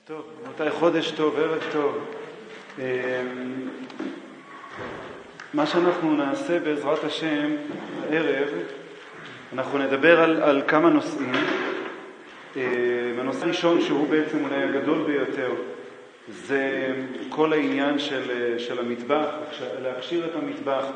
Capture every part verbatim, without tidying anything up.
טוב, רבותיי, חודש טוב, ערב טוב. מה שאנחנו נעשה בעזרת השם הערב, אנחנו נדבר על, על כמה נושאים. הנושא הראשון, שהוא בעצם אולי הגדול ביותר, זה כל העניין של, של המטבח, להכשיר את המטבח.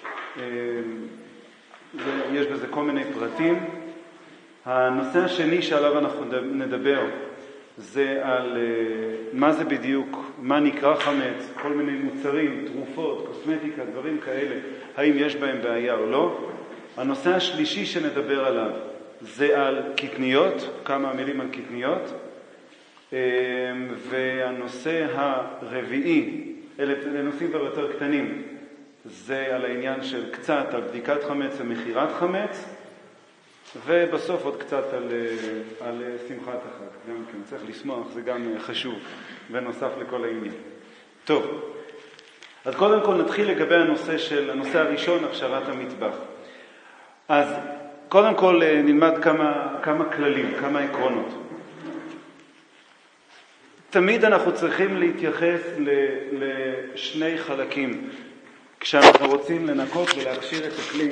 יש בזה כל מיני פרטים. הנושא השני שעליו אנחנו נדבר זה על uh, מה זה בדיוק, מה נקרא חמץ, כל מיני מוצרים, תרופות, קוסמטיקה, דברים כאלה, האם יש בהם בעיה או לא. הנושא השלישי שנדבר עליו זה על קטניות, כמה מילים על קטניות. Uh, והנושא הרביעי, אלה, אלה נושאים כבר יותר קטנים, זה על העניין של קצת על בדיקת חמץ ומחירת חמץ. ובסוף עוד קצת על, על שמחת החג, גם כן, צריך לשמוח, זה גם חשוב, בנוסף לכל העניין. טוב, אז קודם כל נתחיל לגבי הנושא של, הנושא הראשון, הכשרת המטבח. אז קודם כל נלמד כמה, כמה כללים, כמה עקרונות. תמיד אנחנו צריכים להתייחס לשני חלקים, כשאנחנו רוצים לנקות ולהכשיר את הכלי.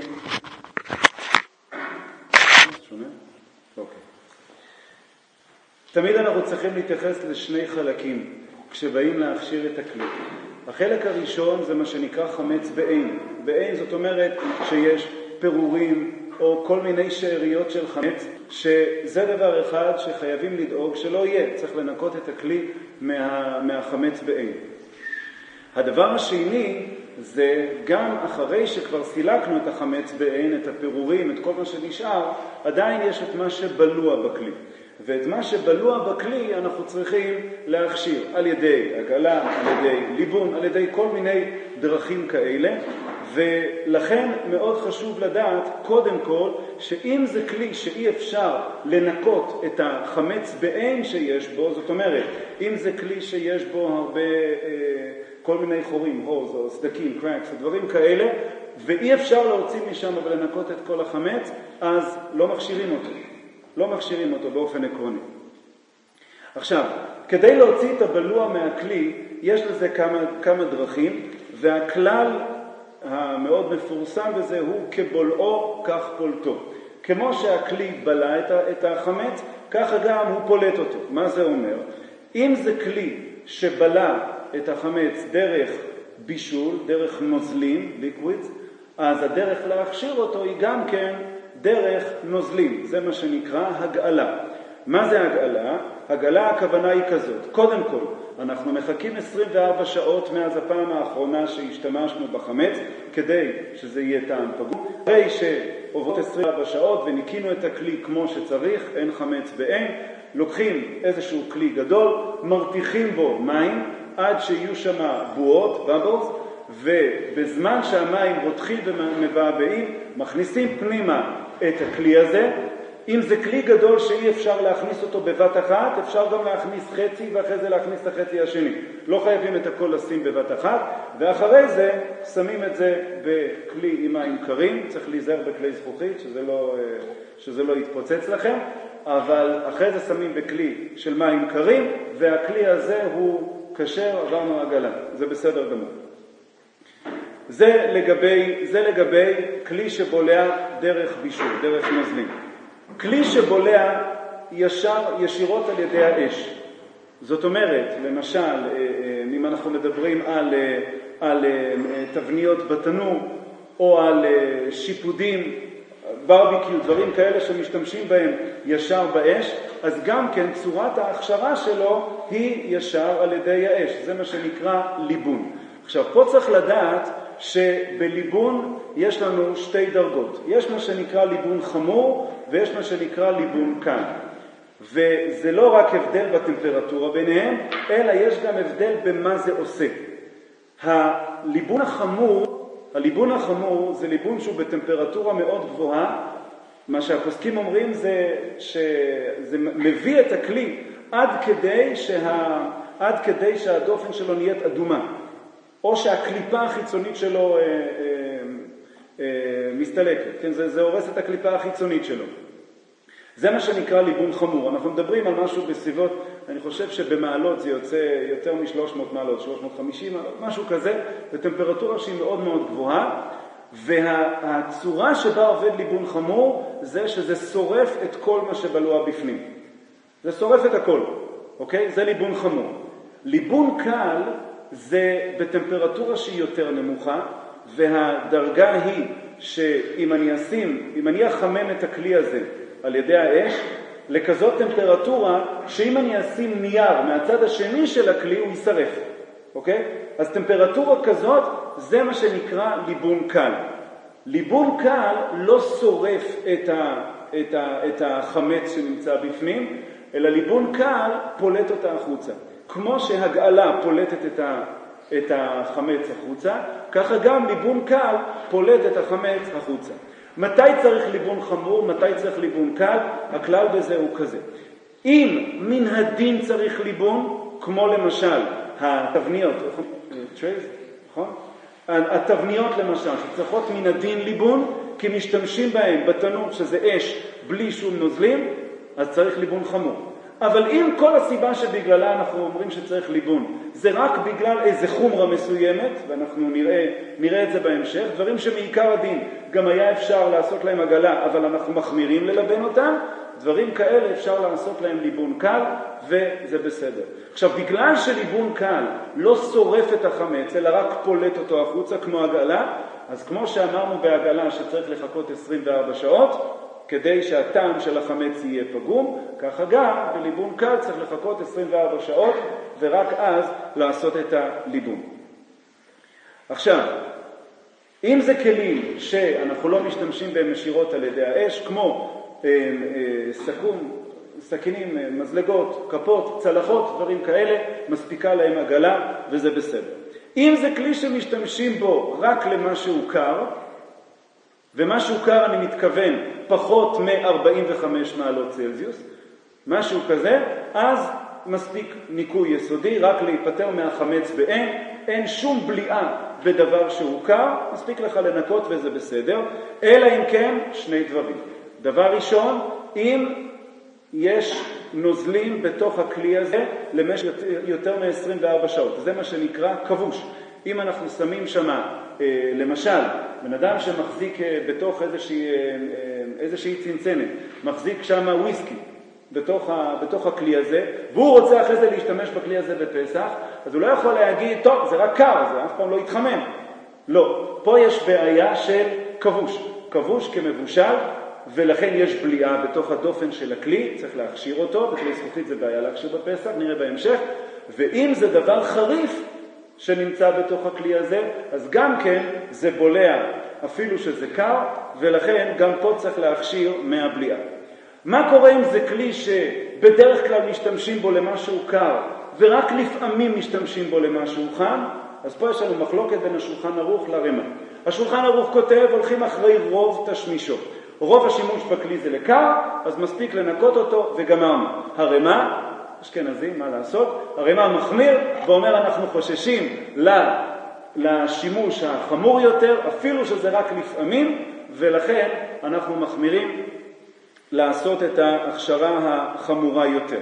תמיד אנחנו צריכים להתייחס לשני חלקים כשבאים להכשיר את הכלי. החלק הראשון זה מה שנקרא חמץ בעין. בעין זאת אומרת שיש פירורים או כל מיני שאריות של חמץ, שזה דבר אחד שחייבים לדאוג שלא יהיה. צריך לנקות את הכלי מה, מהחמץ בעין. הדבר השני זה גם אחרי שכבר סילקנו את החמץ בעין, את הפירורים, את כל מה שנשאר, עדיין יש את מה שבלוע בכלי. ואת מה שבלוע בכלי אנחנו צריכים להכשיר על ידי עגלה, על ידי ליבון, על ידי כל מיני דרכים כאלה. ולכן מאוד חשוב לדעת קודם כל שאם זה כלי שאי אפשר לנקות את החמץ בעין שיש בו, זאת אומרת אם זה כלי שיש בו הרבה אה, כל מיני חורים, הוז או סדקים, קרקס, דברים כאלה, ואי אפשר להוציא משם ולנקות את כל החמץ, אז לא מכשירים אותו. לא מכשירים אותו באופן עקרוני. עכשיו, כדי להוציא את הבלוע מהכלי, יש לזה כמה, כמה דרכים, והכלל המאוד מפורסם בזה הוא כבולעו, כך פולטו. כמו שהכלי בלע את החמץ, ככה גם הוא פולט אותו. מה זה אומר? אם זה כלי שבלע את החמץ דרך בישול, דרך נוזלים, ליקווידס, אז הדרך להכשיר אותו היא גם כן דרך נוזלים. זה מה שנקרא הגעלה. מה זה הגעלה? הגעלה הכוונה היא כזאת. קודם כל, אנחנו מחכים עשרים וארבע שעות מאז הפעם האחרונה שהשתמשנו בחמץ, כדי שזה יהיה טעם פגום. אחרי שעוברות עשרים וארבע שעות וניקינו את הכלי כמו שצריך, אין חמץ בעין, לוקחים איזשהו כלי גדול, מרתיחים בו מים, עד שיהיו שם בועות, בבלס, ובזמן שהמים רותחים ומבעבעים, מכניסים פנימה את הכלי הזה. אם זה כלי גדול שאי אפשר להכניס אותו בבת אחת, אפשר גם להכניס חצי ואחרי זה להכניס את החצי השני. לא חייבים את הכל לשים בבת אחת, ואחרי זה שמים את זה בכלי עם מים קרים. צריך להיזהר בכלי זכוכית, שזה לא, שזה לא יתפוצץ לכם, אבל אחרי זה שמים בכלי של מים קרים, והכלי הזה הוא כשר, עברנו עגלה. זה בסדר גמור. זה לגבי, זה לגבי כלי שבולע דרך בישול, דרך נוזלים. כלי שבולע ישר, ישירות על ידי האש. זאת אומרת, למשל, אם אנחנו מדברים על, על תבניות בתנור, או על שיפודים, ברביקיו, דברים כאלה שמשתמשים בהם ישר באש, אז גם כן צורת ההכשרה שלו היא ישר על ידי האש. זה מה שנקרא ליבון. עכשיו, פה צריך לדעת שבליבון יש לנו שתי דרגות. יש מה שנקרא ליבון חמור, ויש מה שנקרא ליבון קל. וזה לא רק הבדל בטמפרטורה ביניהם, אלא יש גם הבדל במה זה עושה. הליבון החמור, הליבון החמור זה ליבון שהוא בטמפרטורה מאוד גבוהה. מה שהפוסקים אומרים זה שזה מביא את הכלי עד כדי, שה, עד כדי שהדופן שלו נהיית אדומה. או שהקליפה החיצונית שלו אה, אה, אה, מסתלקת, כן? זה, זה הורס את הקליפה החיצונית שלו. זה מה שנקרא ליבון חמור. אנחנו מדברים על משהו בסביבות אני חושב שבמעלות זה יוצא יותר מ-שלוש מאות מעלות, שלוש מאות וחמישים מעלות, משהו כזה, וטמפרטורה שהיא מאוד מאוד גבוהה, והצורה שבה עובד ליבון חמור זה שזה שורף את כל מה שבלוע בפנים. זה שורף את הכל, אוקיי? זה ליבון חמור. ליבון קל זה בטמפרטורה שהיא יותר נמוכה, והדרגה היא שאם אני אשים, אם אני אחמם את הכלי הזה על ידי האש, לכזאת טמפרטורה שאם אני אשים נייר מהצד השני של הכלי הוא יישרף, אוקיי? אז טמפרטורה כזאת זה מה שנקרא ליבון קל. ליבון קל לא שורף את, ה, את, ה, את החמץ שנמצא בפנים, אלא ליבון קל פולט אותה החוצה. כמו שהגאלה פולטת את, ה, את החמץ החוצה, ככה גם ליבון קל פולט את החמץ החוצה. מתי צריך ליבון חמור, מתי צריך ליבון קל? הכלל בזה הוא כזה. אם מן הדין צריך ליבון, כמו למשל התבניות, נכון? התבניות למשל, שצריכות מן הדין ליבון, כי משתמשים בהם בתנור שזה אש בלי שום נוזלים, אז צריך ליבון חמור. אבל אם כל הסיבה שבגללה אנחנו אומרים שצריך ליבון, זה רק בגלל איזה חומרה מסוימת, ואנחנו נראה, נראה את זה בהמשך, דברים שמעיקר הדין גם היה אפשר לעשות להם עגלה, אבל אנחנו מחמירים ללבן אותם, דברים כאלה אפשר לעשות להם ליבון קל, וזה בסדר. עכשיו, בגלל שליבון קל לא שורף את החמץ, אלא רק פולט אותו החוצה כמו עגלה, אז כמו שאמרנו בעגלה שצריך לחכות עשרים וארבע שעות, כדי שהטעם של החמץ יהיה פגום, ככה גם בליבון קל צריך לחכות עשרים וארבע שעות, ורק אז לעשות את הליבון. עכשיו, אם זה כלים שאנחנו לא משתמשים בהם ישירות על ידי האש, כמו אה, אה, סכום, סכינים, מזלגות, כפות, צלחות, דברים כאלה, מספיקה להם עגלה וזה בסדר. אם זה כלי שמשתמשים בו רק למה שהוא קר, ומשהו קר אני מתכוון פחות מ-ארבעים וחמש מעלות צלזיוס, משהו כזה, אז מספיק ניקוי יסודי, רק להיפטר מהחמץ באין, אין שום בליעה בדבר שהוא קר, מספיק לך לנקות וזה בסדר, אלא אם כן שני דברים. דבר ראשון, אם יש נוזלים בתוך הכלי הזה למשך יותר מ-עשרים וארבע שעות, זה מה שנקרא כבוש. אם אנחנו שמים שמה, למשל, בן אדם שמחזיק בתוך איזושהי, איזושהי צנצנת, מחזיק שמה וויסקי בתוך, ה, בתוך הכלי הזה, והוא רוצה אחרי זה להשתמש בכלי הזה בפסח, אז הוא לא יכול להגיד, טוב, זה רק קר, זה אף פעם לא יתחמם. לא, פה יש בעיה של כבוש, כבוש כמבושל, ולכן יש בליעה בתוך הדופן של הכלי, צריך להכשיר אותו, בכלי זכוכית זה בעיה להכשיר בפסח, נראה בהמשך, ואם זה דבר חריף, שנמצא בתוך הכלי הזה, אז גם כן זה בולע אפילו שזה קר, ולכן גם פה צריך להכשיר מהבליעה. מה קורה אם זה כלי שבדרך כלל משתמשים בו למשהו קר, ורק לפעמים משתמשים בו למשהו חם? אז פה יש לנו מחלוקת בין השולחן ערוך לרמ"א. השולחן ערוך כותב, הולכים אחרי רוב תשמישו. רוב השימוש בכלי זה לקר, אז מספיק לנקות אותו וגמרנו. הרמ"א, אשכנזים, מה לעשות? הרמ"א מחמיר ואומר אנחנו חוששים לשימוש החמור יותר, אפילו שזה רק לפעמים, ולכן אנחנו מחמירים לעשות את ההכשרה החמורה יותר.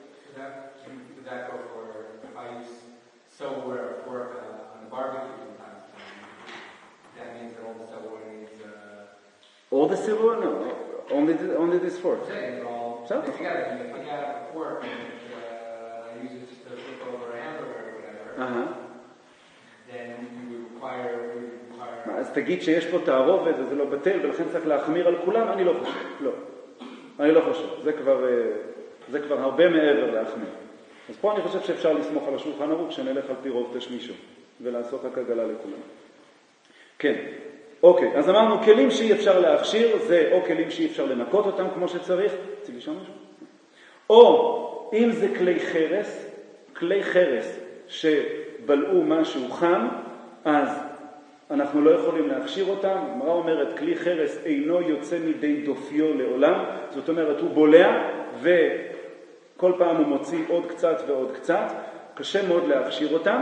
All the silver? No, only the, only this fork. So, if you got a fork and uh, use it to flip over a hamburger or whatever, uh-huh. then you require, you require... אז תגיד שיש פה תערובת וזה לא בטל, ולכן צריך להחמיר על כולם? אני לא חושב, לא. אני לא חושב, זה כבר, זה כבר הרבה מעבר להחמיר. אז פה אני חושב שאפשר לסמוך על השולחן ערוך, שנלך על פי רוב תשמישו, ולעשות רק הגלה לכולם. כן. אוקיי, אז אמרנו, כלים שאי אפשר להכשיר, זה או כלים שאי אפשר לנקות אותם כמו שצריך, צריך לשאול משהו? או אם זה כלי חרס, כלי חרס שבלעו משהו חם, אז אנחנו לא יכולים להכשיר אותם. אמרה אומרת, כלי חרס אינו יוצא מדי דופיו לעולם, זאת אומרת, הוא בולע וכל פעם הוא מוציא עוד קצת ועוד קצת, קשה מאוד להכשיר אותם.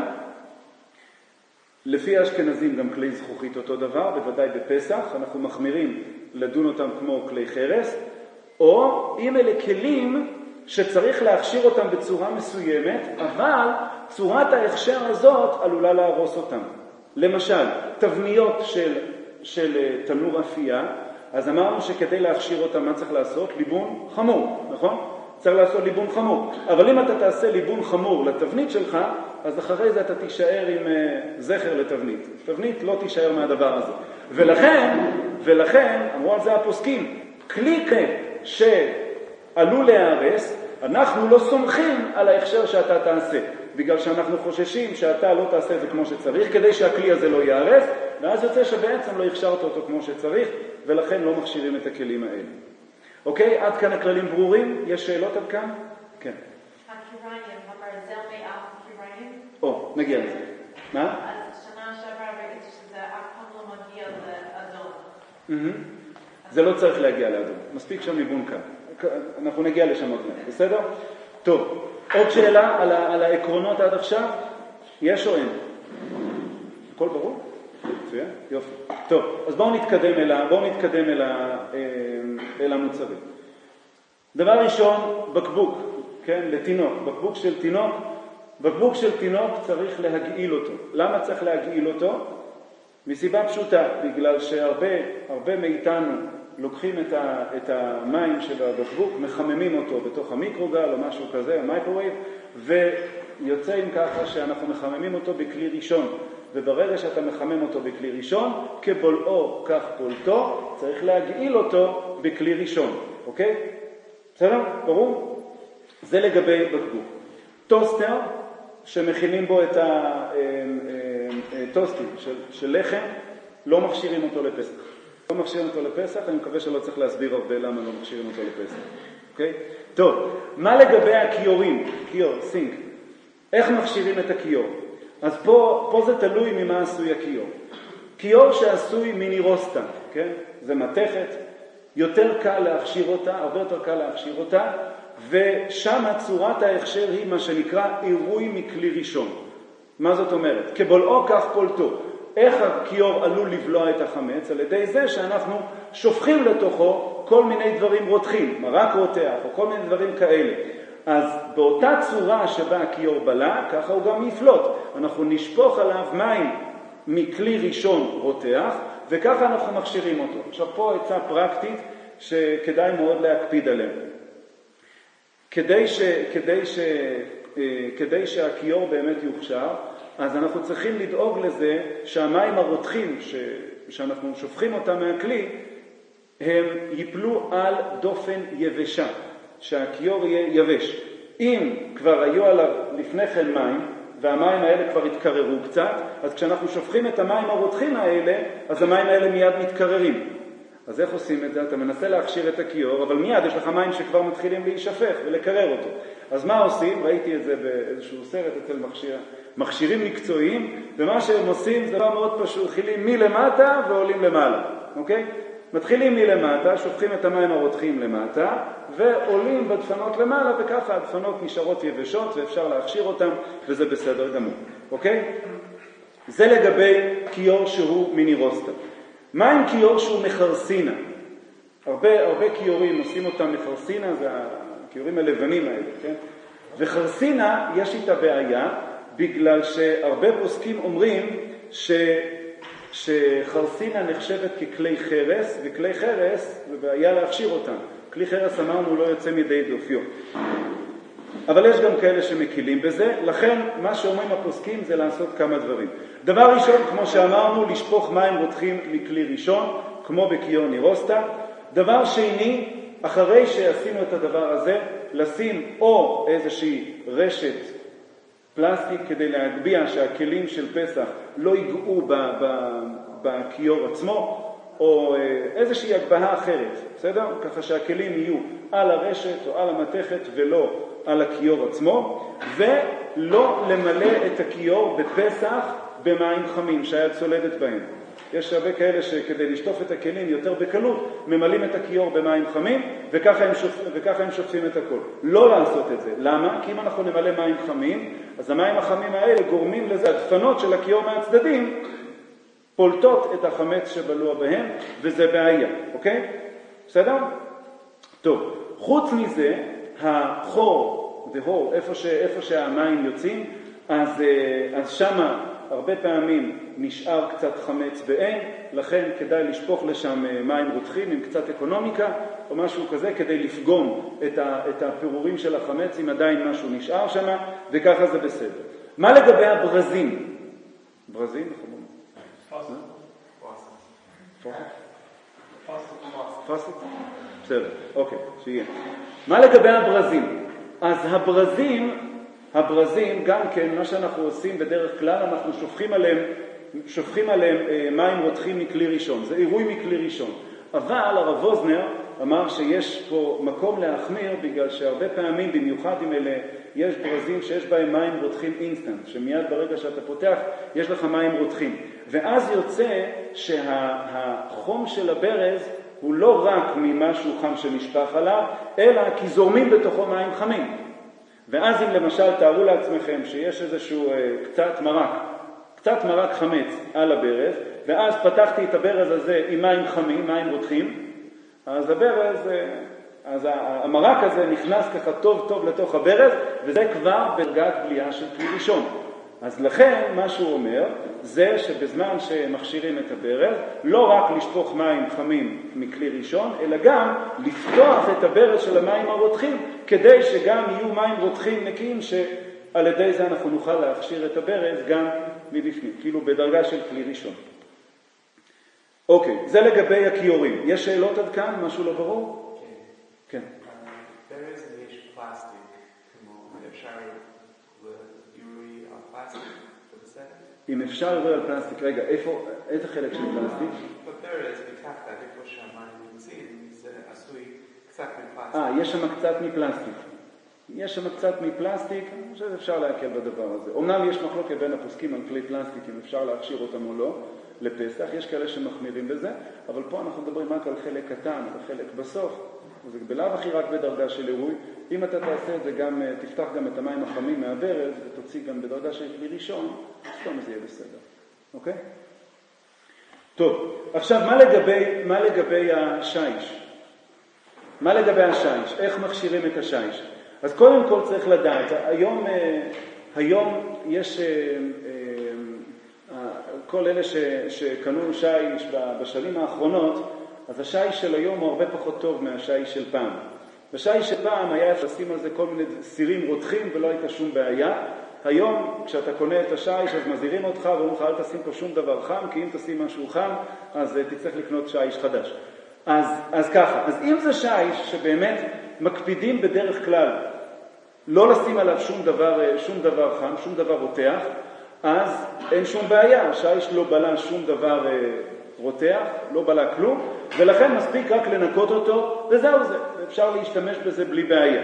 לפי האשכנזים גם כלי זכוכית אותו דבר, בוודאי בפסח, אנחנו מחמירים לדון אותם כמו כלי חרס, או אם אלה כלים שצריך להכשיר אותם בצורה מסוימת, אבל צורת ההכשר הזאת עלולה להרוס אותם. למשל, תבניות של, של תנור אפייה, אז אמרנו שכדי להכשיר אותם מה צריך לעשות? ליבון חמור, נכון? צריך לעשות ליבון חמור. אבל אם אתה תעשה ליבון חמור לתבנית שלך, אז אחרי זה אתה תישאר עם uh, זכר לתבנית. תבנית לא תישאר מהדבר הזה. ולכן, ולכן, אמרו על זה הפוסקים, כלי שעלול להיהרס, אנחנו לא סומכים על ההכשר שאתה תעשה, בגלל שאנחנו חוששים שאתה לא תעשה את זה כמו שצריך, כדי שהכלי הזה לא ייהרס, ואז יוצא שבעצם לא הכשרת אותו כמו שצריך, ולכן לא מכשירים את הכלים האלה. אוקיי? עד כאן הכללים ברורים? יש שאלות עד כאן? כן. הקיריים, הברזל מעל הקיריים? או, נגיע לזה. מה? אז שנה שעברה ראיתי שזה אף פעם לא מגיע לאדום. זה לא צריך להגיע לאדום. מספיק שם ליבון כאן. אנחנו נגיע לשם עוד מעט, בסדר? טוב, עוד שאלה על, ה- על העקרונות עד עכשיו? יש או אין? הכל ברור? מצוין, יופי. טוב, אז בואו נתקדם אל, ה- בואו נתקדם אל, ה- אל המוצרים. דבר ראשון, בקבוק, כן, לתינוק. בקבוק של תינוק, בקבוק של תינוק צריך להגעיל אותו. למה צריך להגעיל אותו? מסיבה פשוטה, בגלל שהרבה הרבה מאיתנו לוקחים את, ה, את המים של הבקבוק, מחממים אותו בתוך המיקרוגל או משהו כזה, המייקרווייב, ויוצאים ככה שאנחנו מחממים אותו בכלי ראשון. וברגע שאתה מחמם אותו בכלי ראשון, כבולעו כך פולטו, צריך להגעיל אותו בכלי ראשון. אוקיי? בסדר? ברור? זה לגבי בקבוק. טוסטר, שמכינים בו את הטוסטים של, של לחם, לא מכשירים אותו לפסח. לא מכשירים אותו לפסח, אני מקווה שלא צריך להסביר הרבה למה לא מכשירים אותו לפסח. אוקיי? טוב, מה לגבי הכיורים? כיור, סינק. איך מכשירים את הכיור? אז פה, פה זה תלוי ממה עשוי הכיור. כיור שעשוי מינירוסטה, כן? זה מתכת, יותר קל להכשיר אותה, הרבה יותר קל להכשיר אותה, ושם צורת ההכשר היא מה שנקרא עירוי מכלי ראשון. מה זאת אומרת? כבולעו כך פולטו. איך הכיור עלול לבלוע את החמץ? על ידי זה שאנחנו שופכים לתוכו כל מיני דברים רותחים, מרק רותח או כל מיני דברים כאלה. אז באותה צורה שבה הכיור בלע, ככה הוא גם יפלוט. אנחנו נשפוך עליו מים מכלי ראשון רותח, וככה אנחנו מכשירים אותו. עכשיו פה עצה פרקטית שכדאי מאוד להקפיד עליה. כדי, ש, כדי, ש, כדי שהכיור באמת יוכשר, אז אנחנו צריכים לדאוג לזה שהמים הרותחים ש, שאנחנו שופכים אותם מהכלי, הם ייפלו על דופן יבשה, שהכיור יהיה יבש. אם כבר היו עליו לפני כן מים, והמים האלה כבר התקררו קצת, אז כשאנחנו שופכים את המים הרותחים האלה, אז המים האלה מיד מתקררים. אז איך עושים את זה? אתה מנסה להכשיר את הכיור, אבל מיד יש לך מים שכבר מתחילים להישפך ולקרר אותו. אז מה עושים? ראיתי את זה באיזשהו סרט אצל מכשיר, מכשירים מקצועיים, ומה שהם עושים זה לא מאוד פשוט, מתחילים מלמטה ועולים למעלה, אוקיי? מתחילים מלמטה, שופכים את המים הרותחים למטה, ועולים בדפנות למעלה, וככה הדפנות נשארות יבשות, ואפשר להכשיר אותם, וזה בסדר גמור, אוקיי? זה לגבי כיור שהוא מינירוסטה. מה עם כיור שהוא מחרסינה? הרבה, הרבה כיורים עושים אותם מחרסינה, זה הכיורים הלבנים האלה, כן? וחרסינה יש איתה בעיה, בגלל שהרבה פוסקים אומרים ש... שחרסינה נחשבת ככלי חרס, וכלי חרס זה בעיה להכשיר אותם. כלי חרס אמרנו לא יוצא מידי דופיו. אבל יש גם כאלה שמקילים בזה, לכן מה שאומרים הפוסקים זה לעשות כמה דברים. דבר ראשון, כמו שאמרנו, לשפוך מים רותחים מכלי ראשון, כמו בכיור נירוסטה. דבר שני, אחרי שעשינו את הדבר הזה, לשים או איזושהי רשת פלסטיק כדי להגביה שהכלים של פסח לא ייגעו בכיור עצמו, או איזושהי הגבהה אחרת, בסדר? ככה שהכלים יהיו על הרשת או על המתכת ולא על הכיור עצמו, ולא למלא את הכיור בפסח במים חמים שהיה צולדת בהם. יש הרבה כאלה שכדי לשטוף את הכלים יותר בקלות, ממלאים את הכיור במים חמים, וככה הם, שופ... וככה הם שופפים את הכל. לא לעשות את זה. למה? כי אם אנחנו נמלא מים חמים, אז המים החמים האלה גורמים לזה, הדפנות של הכיור מהצדדים, פולטות את החמץ שבלוע בהם, וזה בעיה, אוקיי? בסדר? טוב, חוץ מזה, החור, the hole, איפה, ש, איפה שהמים יוצאים, אז, אז שמה הרבה פעמים נשאר קצת חמץ בעין, לכן כדאי לשפוך לשם מים רותחים עם קצת אקונומיקה או משהו כזה, כדי לפגום את, ה, את הפירורים של החמץ אם עדיין משהו נשאר שם, וככה זה בסדר. מה לגבי הברזים? ברזים? פסט. פסט? בסדר, אוקיי, שיהיה. מה לגבי הברזים? אז הברזים, הברזים גם כן, מה שאנחנו עושים בדרך כלל, אנחנו שופכים עליהם, שופכים עליהם אה, מים רותחים מכלי ראשון. זה עירוי מכלי ראשון. אבל הרב ווזנר אמר שיש פה מקום להחמיר, בגלל שהרבה פעמים, במיוחד עם אלה, יש ברזים שיש בהם מים רותחים אינסטנט, שמיד ברגע שאתה פותח, יש לך מים רותחים. ואז יוצא שהחום של הברז הוא לא רק ממשהו חם שנשפך עליו, אלא כי זורמים בתוכו מים חמים. ואז אם למשל תארו לעצמכם שיש איזשהו אה, קצת מרק, קצת מרק חמץ על הברז, ואז פתחתי את הברז הזה עם מים חמים, מים רותחים, אז הברז, אה, אז המרק הזה נכנס ככה טוב טוב לתוך הברז, וזה כבר בדרגת בליעה של כלי ראשון. אז לכן מה שהוא אומר זה שבזמן שמכשירים את הברז, לא רק לשפוך מים חמים מכלי ראשון, אלא גם לפתוח את הברז של המים הרותחים, כדי שגם יהיו מים רותחים נקיים, שעל ידי זה אנחנו נוכל להכשיר את הברז גם מבפנים, כאילו בדרגה של כלי ראשון. אוקיי, זה לגבי הכיורים. יש שאלות עד כאן? משהו לא ברור? כן. ברז יש פלסטיק, כמו אפשר עירוי על פלסטיק, זה בסדר? אם אפשר עירוי על פלסטיק, רגע, איפה, איזה חלק של פלסטיק? בברז, בתחתית, איפה שהמים נמצאים, זה עשוי קצת מפלסטיק. אה, יש שם קצת מפלסטיק. יש שם קצת מפלסטיק, אני חושב שאפשר להקל בדבר הזה. אמנם יש מחלוקת בין הפוסקים על כלי פלסטיק, אם אפשר להכשיר אותם או לא, לפסח, יש כאלה שמחמירים בזה, אבל פה אנחנו מדברים רק על חלק קטן, על חלק בסוף, זה בלאו הכי רק בדרגה של עירוי. אם אתה תעשה את זה גם, תפתח גם את המים החמים מהברז, ותוציא גם בדרגה של כלי ראשון, סתם זה יהיה בסדר. אוקיי? טוב, עכשיו מה לגבי, מה לגבי השיש? מה לגבי השיש? איך מכשירים את השיש? אז קודם כל צריך לדעת, היום, היום יש, כל אלה ש, שקנו שיש בשנים האחרונות, אז השיש של היום הוא הרבה פחות טוב מהשיש של פעם. בשיש של פעם היה לשים על זה כל מיני סירים רותחים ולא הייתה שום בעיה. היום כשאתה קונה את השיש אז מזהירים אותך ואומרים לך אל תשים פה שום דבר חם, כי אם תשים משהו חם אז תצטרך לקנות שיש חדש. אז, אז ככה, אז אם זה שיש שבאמת מקפידים בדרך כלל לא לשים עליו שום דבר, שום דבר חם, שום דבר רותח, אז אין שום בעיה, שיש לא בלה שום דבר רותח, לא בלה כלום, ולכן מספיק רק לנקות אותו, וזהו זה, אפשר להשתמש בזה בלי בעיה.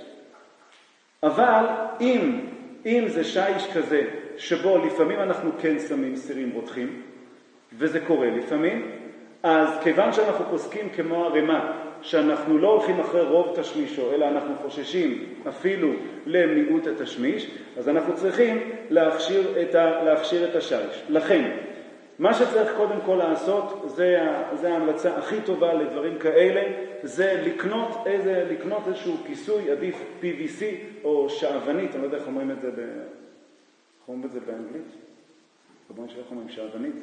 אבל אם, אם זה שיש כזה, שבו לפעמים אנחנו כן שמים סירים רותחים, וזה קורה לפעמים, אז כיוון שאנחנו פוסקים כמו הרמה, שאנחנו לא הולכים אחרי רוב תשמישו, אלא אנחנו חוששים אפילו למיעוט התשמיש, אז אנחנו צריכים להכשיר את, ה, להכשיר את השיש. לכן, מה שצריך קודם כל לעשות, זה, זה ההמלצה הכי טובה לדברים כאלה, זה לקנות, איזה, לקנות איזשהו כיסוי, עדיף פי וי סי או שעוונית, אני לא יודע איך אומרים את זה, ב... איך אומרים את זה באנגלית? רבון שאיך אומרים שעוונית?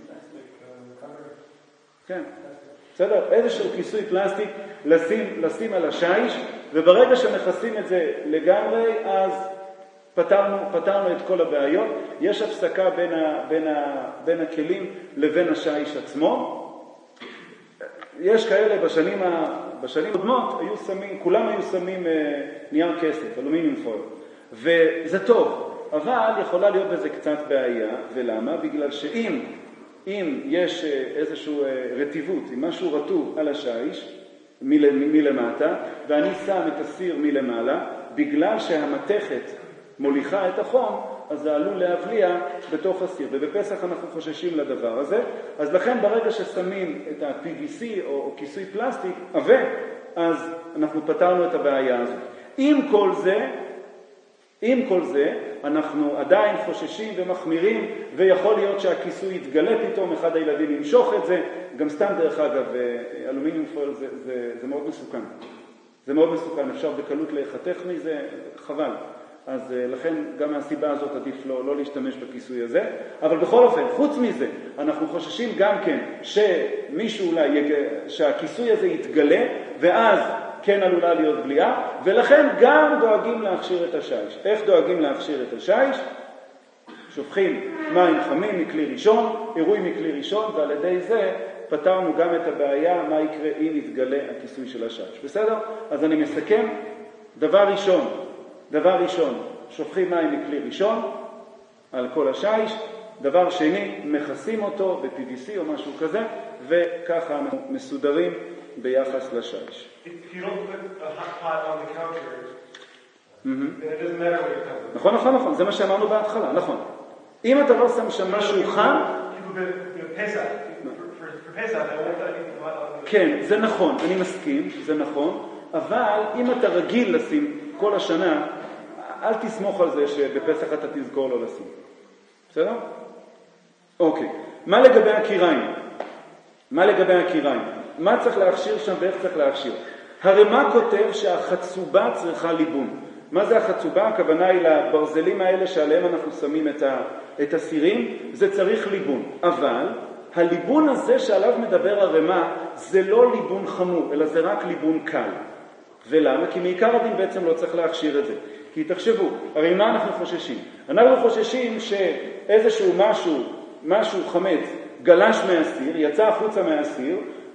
כן. בסדר? איזשהו כיסוי פלסטיק לשים, לשים על השיש, וברגע שמכסים את זה לגמרי, אז פתרנו, פתרנו את כל הבעיות. יש הפסקה בין, ה, בין, ה, בין הכלים לבין השיש עצמו. יש כאלה בשנים, ה, בשנים קודמות, היו שמים, כולם היו שמים אה, נייר כסף, אלומיניום פויל, וזה טוב, אבל יכולה להיות בזה קצת בעיה. ולמה? בגלל שאם אם יש איזשהו רטיבות, אם משהו רטוב על השיש מל, מלמטה, ואני שם את הסיר מלמעלה, בגלל שהמתכת מוליכה את החום, אז זה עלול להבליע בתוך הסיר. ובפסח אנחנו חוששים לדבר הזה, אז לכן ברגע ששמים את ה-פי וי סי או, או כיסוי פלסטיק עבה, אז אנחנו פתרנו את הבעיה הזאת. עם כל זה, עם כל זה, אנחנו עדיין חוששים ומחמירים, ויכול להיות שהכיסוי יתגלה פתאום, אחד הילדים ימשוך את זה, גם סתם דרך אגב, אלומיניום פויל זה, זה, זה מאוד מסוכן. זה זה מאוד מסוכן, אפשר בקלות להיחתך מזה, חבל. אז לכן גם מהסיבה הזאת עדיף לא, לא להשתמש בכיסוי הזה. אבל בכל אופן, חוץ מזה, אנחנו חוששים גם כן שמישהו אולי, יג... שהכיסוי הזה יתגלה, ואז כן עלולה להיות בליעה, ולכן גם דואגים להכשיר את השיש. איך דואגים להכשיר את השיש? שופכים מים חמים מכלי ראשון, עירוי מכלי ראשון, ועל ידי זה פתרנו גם את הבעיה, מה יקרה אם יתגלה הכיסוי של השיש. בסדר? אז אני מסכם. דבר ראשון, דבר ראשון, שופכים מים מכלי ראשון על כל השיש. דבר שני, מכסים אותו ב-פי וי סי או משהו כזה, וככה אנחנו מסודרים ביחס לשיש. If you don't put a hot pot on the counter, then it doesn't matter what it comes with. נכון, נכון, נכון, זה מה שאמרנו בהתחלה, נכון. אם אתה לא שם שם משהו חם, כן, זה נכון, אני מסכים, זה נכון, אבל אם אתה רגיל לשים כל השנה, אל תסמוך על זה שבפסח אתה תזכור לא לשים. בסדר? אוקיי. מה לגבי הקיריים? מה לגבי הקיריים? מה צריך להכשיר שם ואיך צריך להכשיר? הרי מה כותב שהחצובה צריכה ליבון? מה זה החצובה? הכוונה היא לברזלים האלה שעליהם אנחנו שמים את, ה, את הסירים, זה צריך ליבון. אבל הליבון הזה שעליו מדבר הרמה זה לא ליבון חמור, אלא זה רק ליבון קל. ולמה? כי מעיקר הדין בעצם לא צריך להכשיר את זה. כי תחשבו, הרי מה אנחנו חוששים? אנחנו חוששים שאיזשהו משהו, משהו חמץ גלש מהסיר, יצא החוצה מהסיר,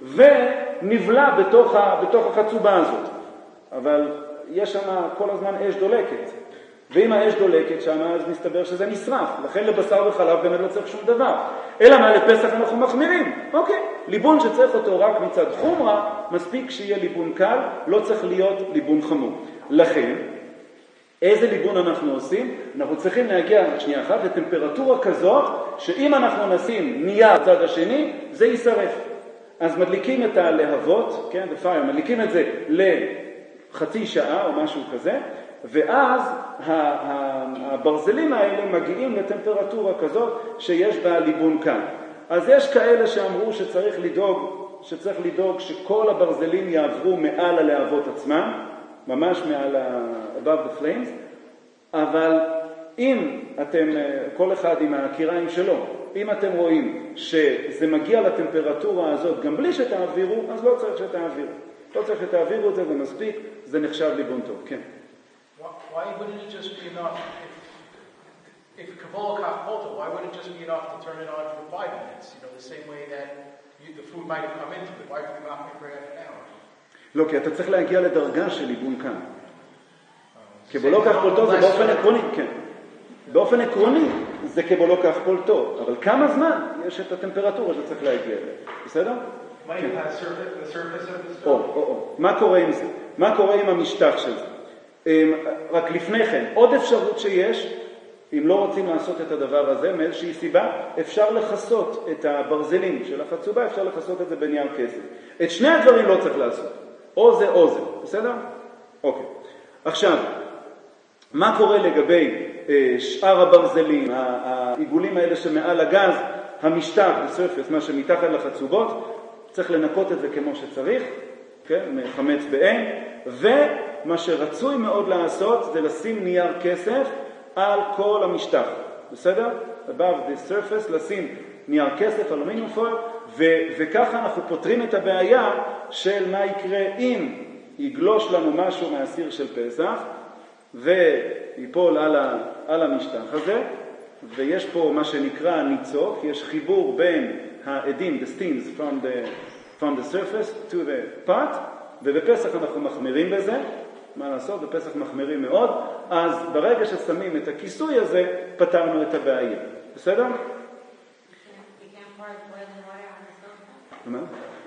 ונבלע בתוך, ה, בתוך החצובה הזאת. אבל יש שם כל הזמן אש דולקת. ואם האש דולקת שם, אז מסתבר שזה נשרף. לכן לבשר וחלב באמת לא צריך שום דבר. אלא מה, לפסח אנחנו מחמירים. אוקיי, ליבון שצריך אותו רק מצד חומרה, מספיק שיהיה ליבון קל, לא צריך להיות ליבון חמור. לכן, איזה ליבון אנחנו עושים? אנחנו צריכים להגיע, שנייה אחת, לטמפרטורה כזאת, שאם אנחנו נשים נייר בצד השני, זה יישרף. אז מדליקים את הלהבות, כן, the fire, מדליקים את זה לחצי שעה או משהו כזה, ואז הברזלים האלה מגיעים לטמפרטורה כזאת שיש בה ליבון קל. אז יש כאלה שאמרו שצריך לדאוג, שצריך לדאוג שכל הברזלים יעברו מעל הלהבות עצמם, ממש מעל above the flames, אבל אם אתם, כל אחד עם הקיריים שלו, אם אתם רואים שזה מגיע לטמפרטורה הזאת גם בלי שתעבירו, אז לא צריך שתעבירו. לא צריך שתעבירו את זה ומספיק, זה נחשב ליבון טוב. כן. Why wouldn't it just be enough, if, if Kabbalah Kafpolta, why wouldn't it just be enough to turn it on for five minutes? You know, the same way that you, the food might have come into it. Why would you not make for half an hour? לא, כי אתה צריך להגיע לדרגה של ליבון כאן. קבלו כחפולתו זה באופן עקרוני, כן. באופן עקרוני זה קבלו כחפולתו, אבל כמה זמן יש את הטמפרטורה שצריך להגיע אליה. בסדר? כן. או, או, או. מה קורה עם זה? מה קורה עם המשטח של זה? רק לפני כן, עוד אפשרות שיש, אם לא רוצים לעשות את הדבר הזה, מאיזושהי סיבה, אפשר לחסות את הברזלים של החצובה, אפשר לחסות את זה בנייר כסף. את שני הדברים לא צריך לעשות. או זה או זה, בסדר? אוקיי. עכשיו, מה קורה לגבי אה, שאר הברזלים, העיגולים האלה שמעל הגז, המשטח, בסרפס, מה שמתחת לחצובות, צריך לנקות את זה כמו שצריך, כן? מחמץ בעין, ומה שרצוי מאוד לעשות זה לשים נייר כסף על כל המשטח, בסדר? above the surface, לשים נייר כסף, אלומיניום פויל, וככה אנחנו פותרים את הבעיה של מה יקרה אם יגלוש לנו משהו מהסיר של פסח, ויפול על, ה, על המשטח הזה, ויש פה מה שנקרא ניצוק, יש חיבור בין העדים, the steams from the, from the surface to the pot, ובפסח אנחנו מחמירים בזה, מה לעשות? בפסח מחמירים מאוד, אז ברגע ששמים את הכיסוי הזה, פתרנו את הבעיה. בסדר? מה?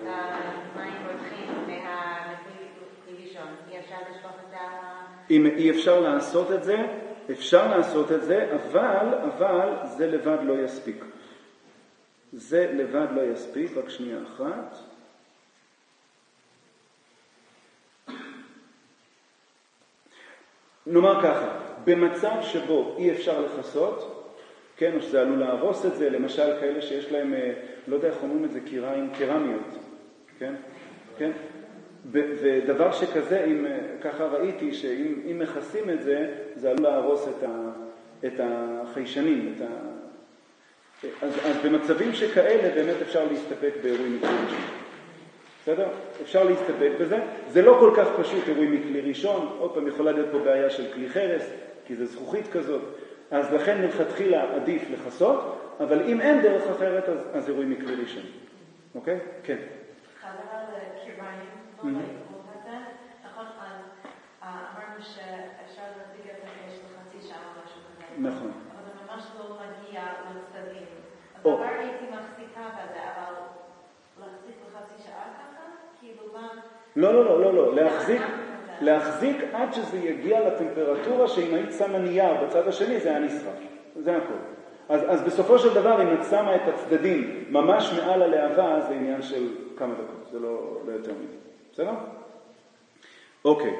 אם אי אפשר לעשות את זה, אפשר לעשות את זה, אבל, אבל זה לבד לא יספיק. זה לבד לא יספיק, רק שנייה אחת. נאמר ככה, במצב שבו אי אפשר לחסות, כן, או שזה עלול להרוס את זה, למשל כאלה שיש להם, לא יודע איך אומרים את זה, קיריים קרמיות, כן? כן? ודבר שכזה, אם, ככה ראיתי שאם מכסים את זה, זה עלול להרוס את, ה, את החיישנים. את ה, אז, אז במצבים שכאלה באמת אפשר להסתפק באירועים מכלי ראשון. בסדר? אפשר להסתפק בזה. זה לא כל כך פשוט אירועים מכלי ראשון. עוד פעם יכולה להיות פה בעיה של כלי חרס, כי זה זכוכית כזאת. אז לכן מלכתחילה עדיף לחסות, אבל אם אין דרך אחרת, אז, אז אירועים מכלי ראשון. אוקיי? כן. חזר על קיריים, כל העקבות הזה. נכון, אז אמרנו שאפשר להציג את האש לחצי שעה או משהו כזה. נכון. אבל זה ממש לא מגיע לצדדים. אז כבר הייתי מחזיקה בזה, אבל להחזיק לחצי שעה ככה? כאילו מה? לא, לא, לא, לא, לא. להחזיק, להחזיק עד שזה יגיע לטמפרטורה שאם היית שמה נייר בצד השני, זה היה נשרף. זה הכל. אז, אז בסופו של דבר, אם את שמה את הצדדים ממש מעל הלהבה, זה עניין של כמה דקות. זה לא, לא יותר מדי. בסדר? אוקיי.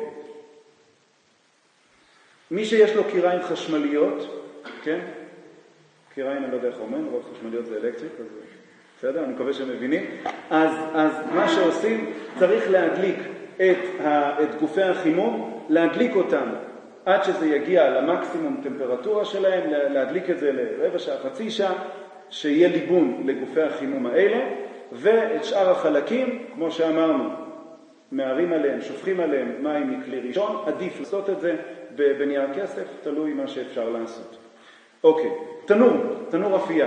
מי שיש לו קיריים חשמליות, כן? קיריים, אני לא יודע איך אומר, אבל חשמליות זה אלקטריק, אז בסדר? אני מקווה שהם מבינים. אז, אז מה שעושים, צריך להדליק את, ה, את גופי החימום, להדליק אותם עד שזה יגיע למקסימום טמפרטורה שלהם, להדליק את זה לרבע שעה, חצי שעה, שיהיה ליבון לגופי החימום האלה, ואת שאר החלקים, כמו שאמרנו, מערים עליהם, שופכים עליהם מים מכלי ראשון, עדיף לעשות את זה בנייר כסף, תלוי מה שאפשר לעשות. אוקיי, תנור, תנור אפייה.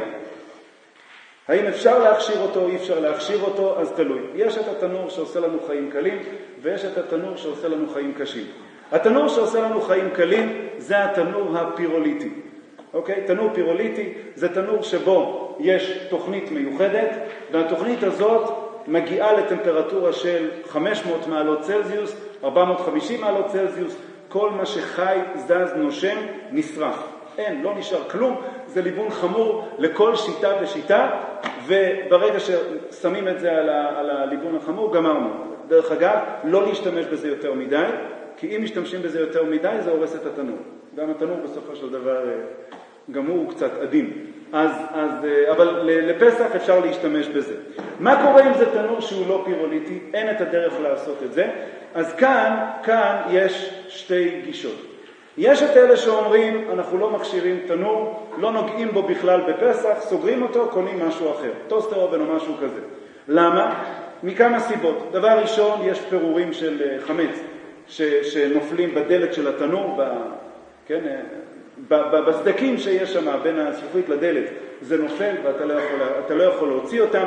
האם אפשר להכשיר אותו, אי אפשר להכשיר אותו, אז תלוי. יש את התנור שעושה לנו חיים קלים, ויש את התנור שעושה לנו חיים קשים. התנור שעושה לנו חיים קלים זה התנור הפירוליטי. אוקיי? תנור פירוליטי זה תנור שבו יש תוכנית מיוחדת, והתוכנית הזאת מגיעה לטמפרטורה של חמש מאות מעלות צלזיוס, ארבע מאות וחמישים מעלות צלזיוס, כל מה שחי, זז, נושם, נשרף. אין, לא נשאר כלום, זה ליבון חמור לכל שיטה ושיטה, וברגע ששמים את זה על, ה, על הליבון החמור, גמרנו. דרך אגב, לא להשתמש בזה יותר מדי, כי אם משתמשים בזה יותר מדי, זה הורס את התנור. גם התנור בסופו של דבר, גם הוא קצת עדין. אז, אז, אבל לפסח אפשר להשתמש בזה. מה קורה אם זה תנור שהוא לא פירוליטי? אין את הדרך לעשות את זה. אז כאן, כאן יש שתי גישות. יש את אלה שאומרים, אנחנו לא מכשירים תנור, לא נוגעים בו בכלל בפסח, סוגרים אותו, קונים משהו אחר. טוסטר אובן או משהו כזה. למה? מכמה סיבות. דבר ראשון, יש פירורים של חמץ ש, שנופלים בדלת של התנור, ב, כן, בסדקים שיש שם בין הזכוכית לדלת, זה נופל ואתה לא יכול, אתה לא יכול להוציא אותם.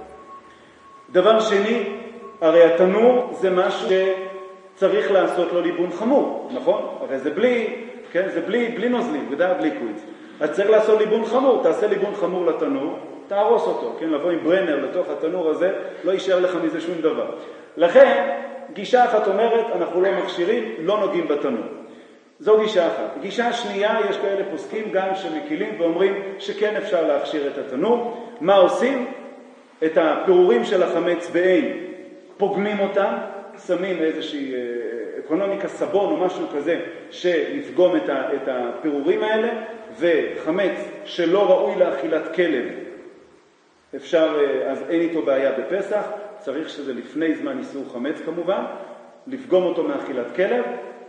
דבר שני, הרי התנור זה משהו שצריך לעשות לו ליבון חמור, נכון? הרי זה בלי, כן, זה בלי, בלי נוזלים, without liquids. אז צריך לעשות ליבון חמור, תעשה ליבון חמור לתנור, תהרוס אותו, כן, לבוא עם ברנר לתוך התנור הזה, לא יישאר לך מזה שום דבר. לכן, גישה אחת אומרת, אנחנו לא מכשירים, לא נוגעים בתנור. זו גישה אחת. גישה שנייה, יש כאלה פוסקים גם שמקילים ואומרים שכן אפשר להכשיר את התנור. מה עושים? את הפירורים של החמץ בעין, פוגמים אותם, שמים איזושהי אקונומיקה סבון או משהו כזה שיפגום את, ה, את הפירורים האלה, וחמץ שלא ראוי לאכילת כלב, אפשר, אז אין איתו בעיה בפסח, צריך שזה לפני זמן איסור חמץ כמובן, לפגום אותו מאכילת כלב.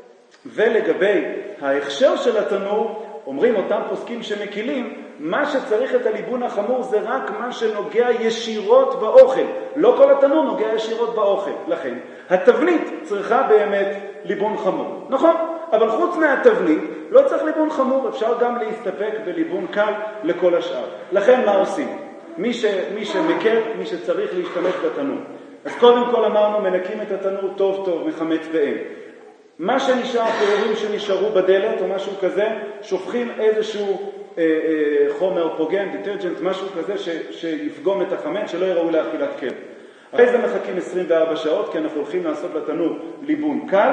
ולגבי ההכשר של התנור, אומרים אותם פוסקים שמקילים, מה שצריך את הליבון החמור זה רק מה שנוגע ישירות באוכל. לא כל התנור נוגע ישירות באוכל. לכן, התבנית צריכה באמת ליבון חמור. נכון? אבל חוץ מהתבנית, לא צריך ליבון חמור, אפשר גם להסתפק בליבון קל לכל השאר. לכן מה עושים? מי, ש, מי שמקר, מי שצריך להשתמש בתנור. אז קודם כל אמרנו, מנקים את התנור טוב טוב מחמץ בעין. מה שנשאר, פירורים שנשארו בדלת או משהו כזה, שופכים איזשהו אה, אה, חומר פוגם, דיטרג'נט, משהו כזה ש, שיפגום את החמץ, שלא יראו לאכילת כלב. אחרי זה מחכים עשרים וארבע שעות, כי אנחנו הולכים לעשות לתנור ליבון קל.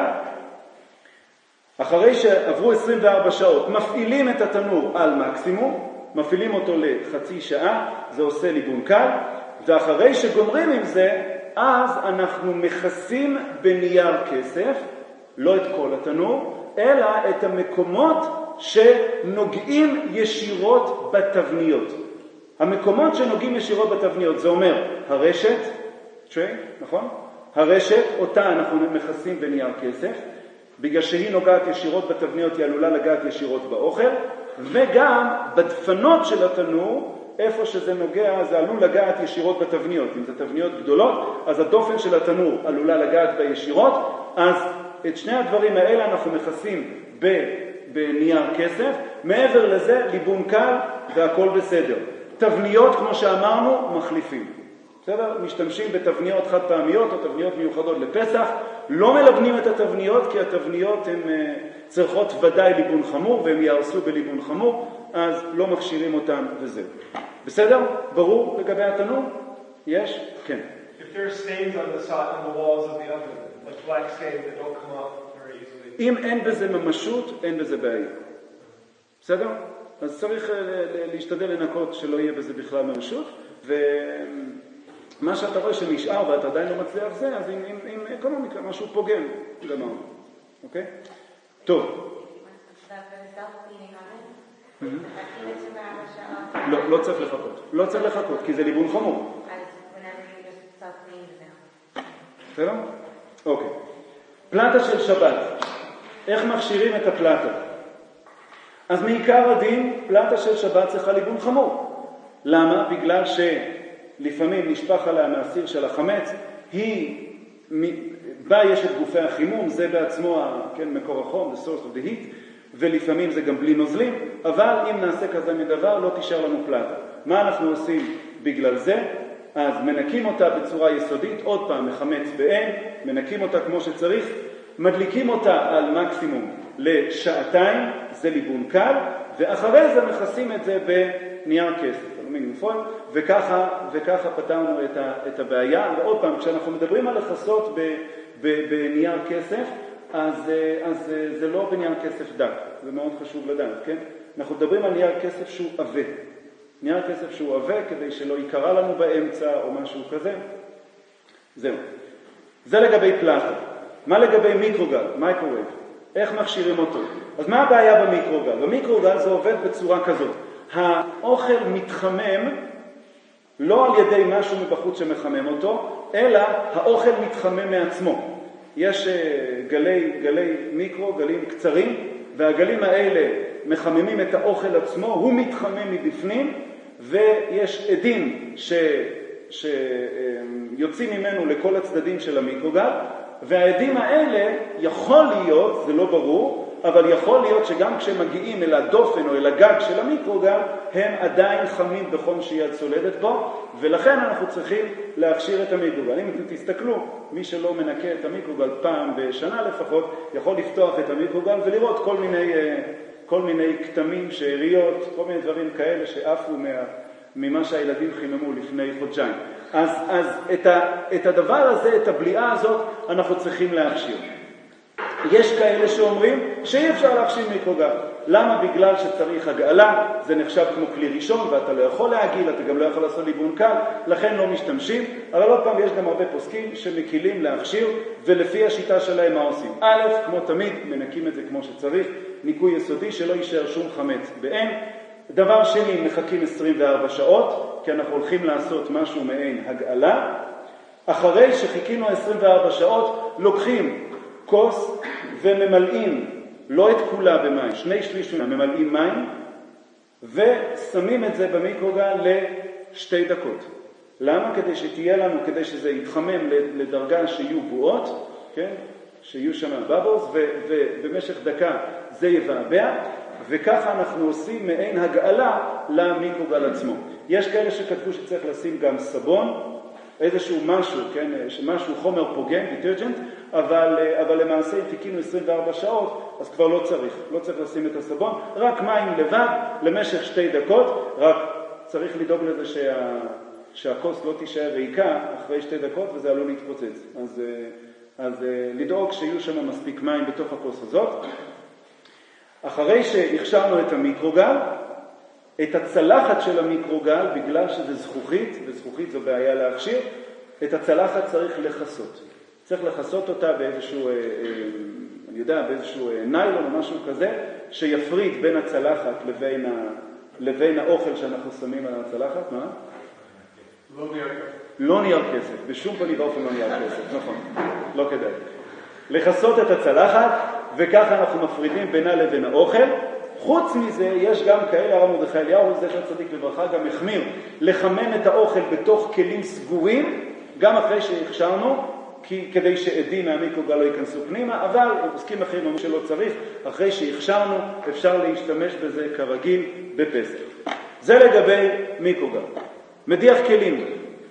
אחרי שעברו עשרים וארבע שעות, מפעילים את התנור על מקסימום, מפעילים אותו לחצי שעה, זה עושה ליבון קל, ואחרי שגומרים עם זה, אז אנחנו מכסים בנייר כסף, לא את כל התנור, אלא את המקומות שנוגעים ישירות בתבניות. המקומות שנוגעים ישירות בתבניות, זה אומר הרשת, טרי, נכון? הרשת, אותה אנחנו מכסים בנייר כסף, בגלל שהיא נוגעת ישירות בתבניות, היא עלולה לגעת ישירות באוכל, וגם בדפנות של התנור, איפה שזה נוגע, זה עלול לגעת ישירות בתבניות. אם זה תבניות גדולות, אז הדופן של התנור עלולה לגעת בישירות, אז את שני הדברים האלה אנחנו מכסים בנייר כסף, מעבר לזה ליבון קל והכל בסדר. תבניות, כמו שאמרנו, מחליפים. בסדר? משתמשים בתבניות חד פעמיות או תבניות מיוחדות לפסח, לא מלבנים את התבניות כי התבניות הן צריכות ודאי ליבון חמור והם יערסו בליבון חמור, אז לא מכשירים אותן וזהו. בסדר? ברור לגבי התנור? יש? כן. If there are stains on the side on the walls of the oven, like black stains that don't come off very easily. אם אין בזה ממשות, אין בזה בעיה. בסדר? אז צריך להשתדל לנקות שלא יהיה בזה בכלל ממשות, ומה שאתה רואה שנשאר ואתה עדיין לא מצליח זה, אז עם, עם, עם אקונומיקה, משהו פוגם, גמרנו. אוקיי? טוב. לא, לא צריך לחכות. לא צריך לחכות, כי זה ליבון חמור. בסדר? אוקיי. פלטה של שבת. איך מכשירים את הפלטה? אז מעיקר הדין, פלטה של שבת צריכה ליבון חמור. למה? בגלל שלפעמים נשפך עליה מהסיר של החמץ, היא, בה יש את גופי החימום, זה בעצמו, כן, מקור החום, the source of the heat, ולפעמים זה גם בלי נוזלים, אבל אם נעשה כזה מדבר, לא תישאר לנו פלטה. מה אנחנו עושים בגלל זה? אז מנקים אותה בצורה יסודית, עוד פעם מחמץ בעין, מנקים אותה כמו שצריך, מדליקים אותה על מקסימום לשעתיים, זה ליבון קל, ואחרי זה מכסים את זה בנייר כסף, אלומיניום פויל, וככה, וככה פתרנו את, ה, את הבעיה. ועוד פעם, כשאנחנו מדברים על לחסות ב, ב, בנייר כסף, אז, אז זה לא בנייר כסף דק, זה מאוד חשוב לדעת, כן? אנחנו מדברים על נייר כסף שהוא עבה. נייר כסף שהוא עבה כדי שלא יקרה לנו באמצע או משהו כזה. זהו. זה לגבי פלטה. מה לגבי מיקרוגל, מייקרווייב? איך מכשירים אותו? אז מה הבעיה במיקרוגל? במיקרוגל זה עובד בצורה כזאת. האוכל מתחמם לא על ידי משהו מבחוץ שמחמם אותו, אלא האוכל מתחמם מעצמו. יש גלי, גלי מיקרו, גלים קצרים, והגלים האלה מחממים את האוכל עצמו, הוא מתחמם מבפנים, ויש עדים ש, שיוצאים ממנו לכל הצדדים של המיקרוגל, והעדים האלה יכול להיות, זה לא ברור, אבל יכול להיות שגם כשהם מגיעים אל הדופן או אל הגג של המיקרוגל, הם עדיין חמים בחום שיד צולדת בו, ולכן אנחנו צריכים להכשיר את המיקרוגל. אם אתם תסתכלו, מי שלא מנקה את המיקרוגל פעם בשנה לפחות, יכול לפתוח את המיקרוגל ולראות כל מיני, כל מיני כתמים, שאריות, כל מיני דברים כאלה שעפו מה, ממה שהילדים חיממו לפני חודשיים. אז, אז את, ה, את הדבר הזה, את הבליעה הזאת, אנחנו צריכים להכשיר. יש כאלה שאומרים שאי אפשר להכשיר מיקרוגל. למה? בגלל שצריך הגעלה, זה נחשב כמו כלי ראשון, ואתה לא יכול להגיל, אתה גם לא יכול לעשות ליבון קל, לכן לא משתמשים. אבל עוד פעם, יש גם הרבה פוסקים שמקילים להכשיר, ולפי השיטה שלהם מה עושים? א', כמו תמיד, מנקים את זה כמו שצריך, ניקוי יסודי שלא יישאר שום חמץ בעין. דבר שני, מחכים עשרים וארבע שעות, כי אנחנו הולכים לעשות משהו מעין הגעלה. אחרי שחיכינו עשרים וארבע שעות, לוקחים כוס וממלאים, לא את כולה במים, שני שליש ממלאים מים, ושמים את זה במיקרוגל לשתי דקות. למה? כדי שתהיה לנו, כדי שזה יתחמם לדרגה שיהיו בועות, כן? שיהיו שם בבוס, ובמשך דקה זה יבעבע, וככה אנחנו עושים מעין הגעלה למיקרוגל עצמו. יש כאלה שכתבו שצריך לשים גם סבון, איזשהו משהו, כן, משהו חומר פוגם, דיטרג'נט, אבל, אבל למעשה אם חיכינו עשרים וארבע שעות, אז כבר לא צריך, לא צריך לשים את הסבון, רק מים לבד למשך שתי דקות, רק צריך לדאוג לזה שה, שהכוס לא תישאר ריקה אחרי שתי דקות, וזה עלול להתפוצץ. אז, אז לדאוג שיהיו שם מספיק מים בתוך הכוס הזאת. אחרי שהכשרנו את המיקרוגל, את הצלחת של המיקרוגל, בגלל שזה זכוכית, וזכוכית זו בעיה להכשיר, את הצלחת צריך לחסות. צריך לחסות אותה באיזשהו, אני יודע, באיזשהו ניילון או משהו כזה, שיפריד בין הצלחת לבין, ה, לבין האוכל שאנחנו שמים על הצלחת. מה? לא בירקה. לא נייר כסף, בשום פנים ואופן לא נייר כסף, נכון, לא כדאי. לכסות את הצלחת, וככה אנחנו מפרידים בינה לבין האוכל. חוץ מזה, יש גם כאלה, הרב מרדכי אליהו, זכר צדיק לברכה, גם החמיר לחמם את האוכל בתוך כלים סגורים, גם אחרי שהכשרנו, כי, כדי שעדים מהמיקרוגל לא ייכנסו פנימה, אבל עוסקים אחרים אומרים שלא צריך, אחרי שהכשרנו אפשר להשתמש בזה כרגיל בפסח. זה לגבי מיקרוגל. מדיח כלים.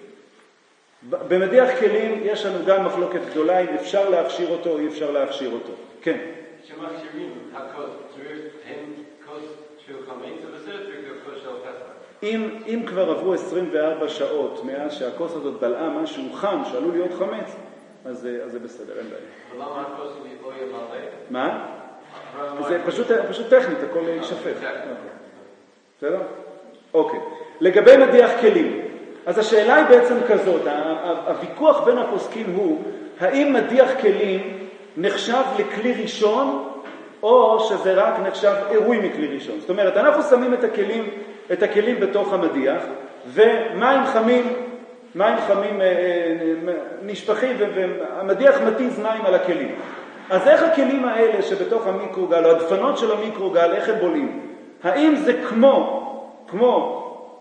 במדיח כלים יש לנו גם מחלוקת גדולה אם אפשר להכשיר אותו או אי אפשר להכשיר אותו. כן. שמכשירים הכוס, צריך הם כוס של חמץ, אבל זה צריך כוס של פסח. אם, אם כבר עברו עשרים וארבע שעות מאז שהכוס הזאת בלעה משהו חם שעלול להיות חמץ, אז, אז זה בסדר, אין בעיה. ולמה הכוס לא יהיה מלא? מה? זה פשוט, פשוט טכנית, הכל יישפך. בסדר? אוקיי. לגבי מדיח כלים, אז השאלה היא בעצם כזאת, הוויכוח בין הפוסקים הוא, האם מדיח כלים נחשב לכלי ראשון, או שזה רק נחשב אירוי מכלי ראשון. זאת אומרת, אנחנו שמים את הכלים, את הכלים בתוך המדיח, ומים חמים, מים חמים נשפכים, והמדיח מתיז מים על הכלים. אז איך הכלים האלה שבתוך המיקרוגל, או הדפנות של המיקרוגל, איך הם בולים? האם זה כמו, כמו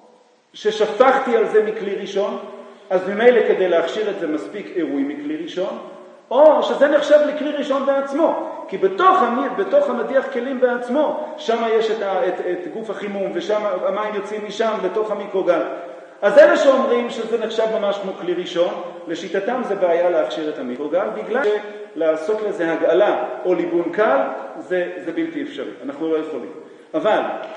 ששפכתי על זה מכלי ראשון, אז ממילא כדי להכשיר את זה מספיק אירוי מכלי ראשון, או שזה נחשב לכלי ראשון בעצמו, כי בתוך, בתוך המדיח כלים בעצמו, שם יש את, ה, את, את גוף החימום, ושם המים יוצאים משם לתוך המיקרוגל. אז אלה שאומרים שזה נחשב ממש כמו כלי ראשון, לשיטתם זה בעיה להכשיר את המיקרוגל, בגלל שלעשות לזה הגעלה או ליבון קל, זה, זה בלתי אפשרי, אנחנו לא יכולים. אבל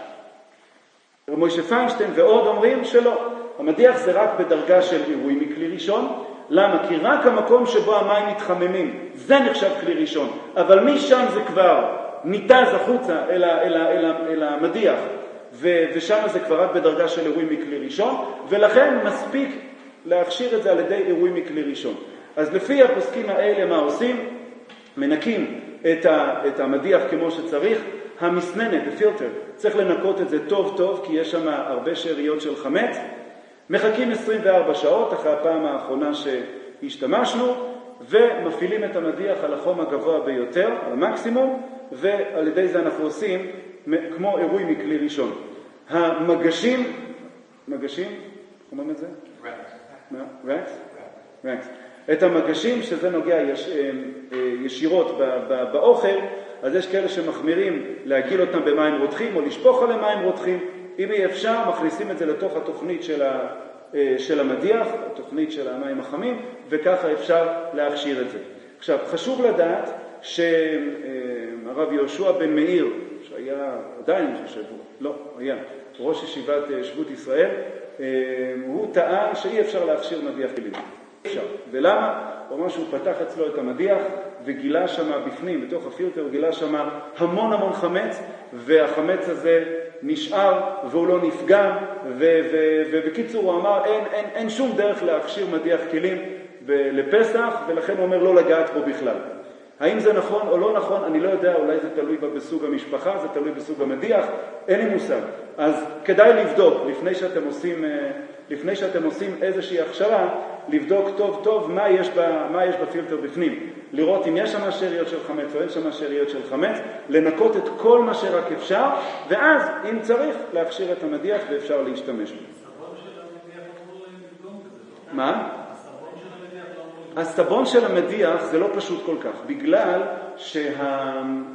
מוישה פיינשטיין ועוד אומרים שלא, המדיח זה רק בדרגה של אירוי מכלי ראשון. למה? כי רק המקום שבו המים מתחממים, זה נחשב כלי ראשון, אבל משם זה כבר ניתז החוצה אל, אל, אל, אל המדיח, ו, ושם זה כבר רק בדרגה של אירוי מכלי ראשון, ולכן מספיק להכשיר את זה על ידי אירוי מכלי ראשון. אז לפי הפוסקים האלה מה עושים? מנקים את, ה, את המדיח כמו שצריך, המסננת, הפילטר, צריך לנקות את זה טוב טוב, כי יש שם הרבה שאריות של חמץ, מחכים עשרים וארבע שעות אחרי הפעם האחרונה שהשתמשנו, ומפעילים את המדיח על החום הגבוה ביותר, על המקסימום, ועל ידי זה אנחנו עושים כמו אירוי מכלי ראשון. המגשים, מגשים, אומרים את זה? רקס. רקס? רקס. את המגשים, שזה נוגע יש, ישירות באוכל, אז יש כאלה שמחמירים להגיל אותם במים רותחים, או לשפוך עליהם מים רותחים. אם אי אפשר, מכניסים את זה לתוך התוכנית של, ה, של המדיח, התוכנית של המים החמים, וככה אפשר להכשיר את זה. עכשיו, חשוב לדעת שהרב יהושע בן מאיר, שהיה עדיין אני חושב, לא, היה ראש ישיבת שבות ישראל, הוא טען שאי אפשר להכשיר מדיח כלים. אפשר. ולמה? הוא אומר שהוא פתח אצלו את המדיח וגילה שם בפנים, בתוך הפילטר, גילה שם המון המון חמץ, והחמץ הזה נשאר והוא לא נפגע, ו- ו- ובקיצור הוא אמר אין, אין, אין שום דרך להכשיר מדיח כלים ב- לפסח, ולכן הוא אומר לא לגעת בו בכלל. האם זה נכון או לא נכון, אני לא יודע, אולי זה תלוי בסוג המשפחה, זה תלוי בסוג המדיח, אין לי מושג. אז כדאי לבדוק, לפני שאתם עושים, לפני שאתם עושים איזושהי הכשרה, לבדוק טוב טוב מה יש, ב, מה יש בפילטר בפנים. לראות אם יש שם שאריות של חמץ או אין שם שאריות של חמץ, לנקות את כל מה שרק אפשר, ואז אם צריך להכשיר את המדיח ואפשר להשתמש בו. הסבון של המדיח אמור לדגום כזה, לא? מה? הסבון של המדיח לא אמור לדגום. הסבון של המדיח זה לא פשוט כל כך, בגלל שה...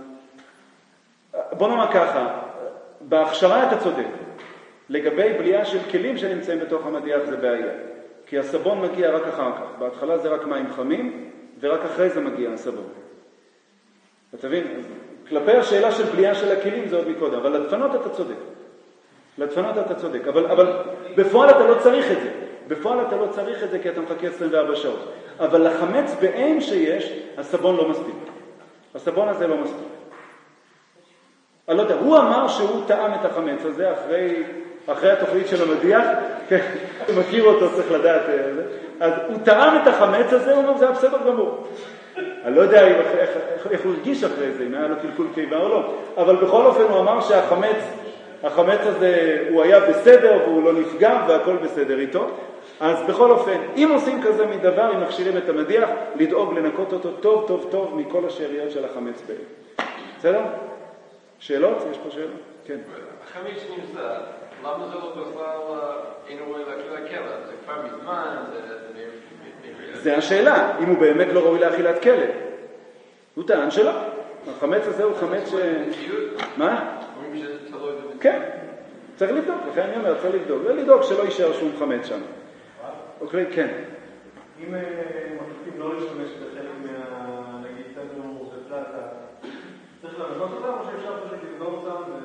בוא נאמר ככה, בהכשרה אתה צודק. לגבי בליעה של כלים שנמצאים בתוך המדיח זה בעיה. כי הסבון מגיע רק אחר כך. בהתחלה זה רק מים חמים, ורק אחרי זה מגיע הסבון. אתה מבין? כלפי השאלה של בליעה של הכלים זה עוד מקודם, אבל לדפנות אתה צודק. לדפנות אתה צודק, אבל, אבל בפועל אתה לא צריך את זה. בפועל אתה לא צריך את זה כי אתה מחכה עשרים וארבע שעות. אבל לחמץ בעין שיש, הסבון לא מספיק. הסבון הזה לא מספיק. אני לא יודע, הוא אמר שהוא טעם את החמץ הזה אחרי, אחרי התוכנית של המדיח, הוא מכיר אותו, צריך לדעת. אז הוא טעם את החמץ הזה, הוא אומר, זה היה בסדר גמור. אני לא יודע איך, איך, איך הוא הרגיש אחרי זה, אם היה לו קלקול קיבה או לא. אבל בכל אופן הוא אמר שהחמץ, החמץ הזה הוא היה בסדר והוא לא נפגע והכל בסדר איתו. אז בכל אופן, אם עושים כזה מדבר, אם מכשירים את המדיח, לדאוג לנקות אותו טוב טוב טוב מכל השאריות של החמץ בעין. בסדר? שאלות? יש פה שאלות? כן. החמץ נמצא, למה זה לא בכלל אינו רואה לאכילת כלב? זה כבר מזמן, זה... זה השאלה, אם הוא באמת לא ראוי לאכילת כלב. הוא טען שלא. החמץ הזה הוא חמץ ש... מה? אומרים שזה תלוי במציאות. כן. צריך לבדוק, לכן אני אומר, צריך לבדוק. ולדאוג שלא יישאר שום חמץ שם. אוקיי, כן. אם מחליטים לא להשתמש בחלק מה... נגיד, תנו ופלטה, צריך לנקות אותם או שאפשר פשוט לבדוק אותם ו...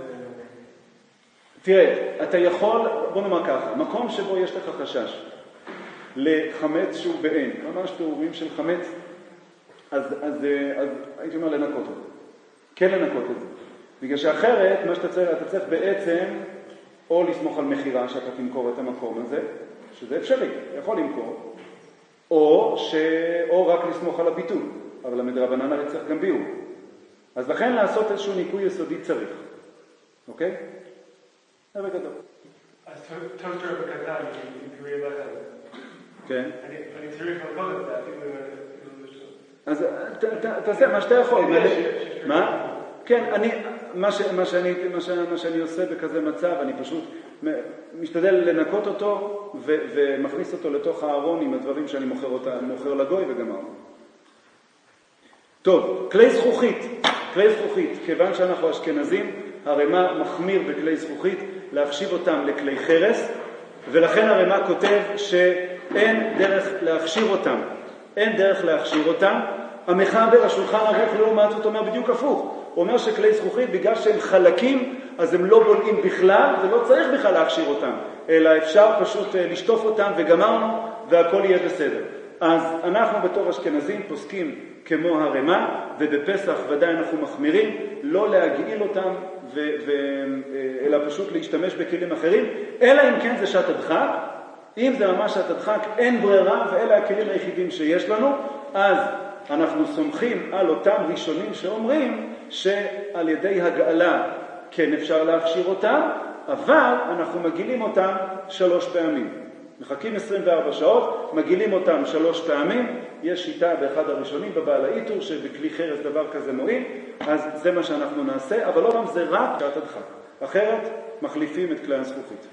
תראה, אתה יכול, בוא נאמר ככה, מקום שבו יש לך חשש לחמץ שהוא בעין, ממש תיאורים של חמץ, אז, אז, אז הייתי אומר לנקות אותו. כן לנקות את זה. בגלל שאחרת, מה שאתה צריך, אתה צריך בעצם או לסמוך על מחירה שאתה תמכור את המקום הזה, שזה אפשרי, אתה יכול למכור, או, ש... או רק לסמוך על הביטול, אבל המדרבנן הרי צריך גם ביור. אז לכן לעשות איזשהו ניקוי יסודי צריך. אוקיי? זה בגדול. אז טוסטר בקטן, אם תראי לך. כן. אני צריך לקרוא את זה, אפילו... אז תעשה מה שאתה יכול. מה? כן, אני, מה שאני, מה שאני עושה בכזה מצב, אני פשוט משתדל לנקות אותו ומכניס אותו לתוך הארון עם הדברים שאני מוכר אותה, מוכר לגוי וגמרנו. טוב, כלי זכוכית, כלי זכוכית, כיוון שאנחנו אשכנזים, הרמה מחמיר בכלי זכוכית להחשיב אותם לכלי חרס, ולכן הרמה כותב שאין דרך להכשיר אותם, אין דרך להכשיר אותם. המחבר, השולחן ערוך לעומת זאת אומר בדיוק הפוך. הוא אומר שכלי זכוכית, בגלל שהם חלקים, אז הם לא בולעים בכלל, ולא צריך בכלל להכשיר אותם, אלא אפשר פשוט לשטוף אותם וגמרנו, והכל יהיה בסדר. אז אנחנו בתור אשכנזים פוסקים כמו הרמה, ובפסח ודאי אנחנו מחמירים, לא להגעיל אותם, ו- ו- אלא פשוט להשתמש בכלים אחרים, אלא אם כן זה שעת הדחק. אם זה ממש שעת הדחק, אין ברירה, ואלה הכלים היחידים שיש לנו, אז אנחנו סומכים על אותם ראשונים שאומרים שעל ידי הגעלה כן אפשר להכשיר אותם, אבל אנחנו מגילים אותם שלוש פעמים. מחכים עשרים וארבע שעות, מגילים אותם שלוש פעמים. יש שיטה באחד הראשונים בבעל האיתור שבכלי חרס דבר כזה מועיל, אז זה מה שאנחנו נעשה, אבל לא גם זה רק שעת הדחק. אחרת מחליפים את כלי הזכוכית.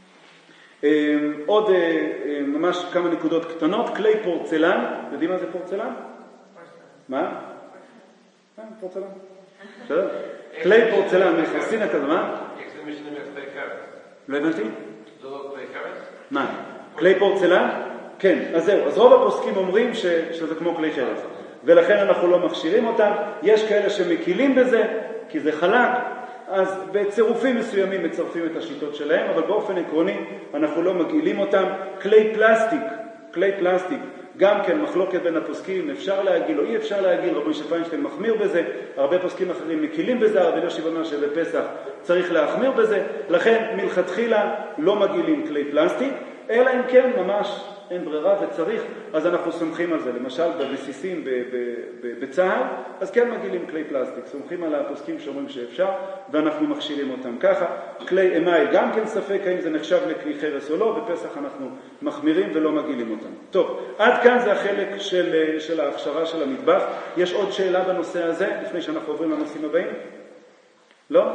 עוד ממש כמה נקודות קטנות. כלי פורצלן, יודעים מה זה פורצלן? מה? פורצלן. בסדר? כלי פורצלן, מחסינה כזה, מה? איך זה משנה מכלי חרס? לא הבנתי? זה לא כלי חרס? מה? כלי פורצלן? כן, אז זהו. אז רוב הפוסקים אומרים ש... שזה כמו כלי חרס. ולכן אנחנו לא מכשירים אותם. יש כאלה שמקילים בזה, כי זה חלק. אז בצירופים מסוימים מצרפים את השיטות שלהם, אבל באופן עקרוני אנחנו לא מגעילים אותם. כלי פלסטיק, כלי פלסטיק, גם כן מחלוקת בין הפוסקים, אפשר להגיל או אי אפשר להגיל, רבי משה פיינשטיין מחמיר בזה, הרבה פוסקים אחרים מקילים בזה, רבי אלישיב אומר שבפסח צריך להחמיר בזה, לכן מלכתחילה לא מגעילים כלי פלסטיק, אלא אם כן ממש אין ברירה וצריך, אז אנחנו סומכים על זה. למשל בבסיסים בצה"ל, אז כן מגעילים כלי פלסטיק, סומכים על הפוסקים שאומרים שאפשר, ואנחנו מכשירים אותם ככה. כלי אמייל גם כן ספק האם זה נחשב לכלי חרס או לא, בפסח אנחנו מחמירים ולא מגעילים אותם. טוב, עד כאן זה החלק של, של ההכשרה של המטבח. יש עוד שאלה בנושא הזה, לפני שאנחנו עוברים לנושאים הבאים? לא?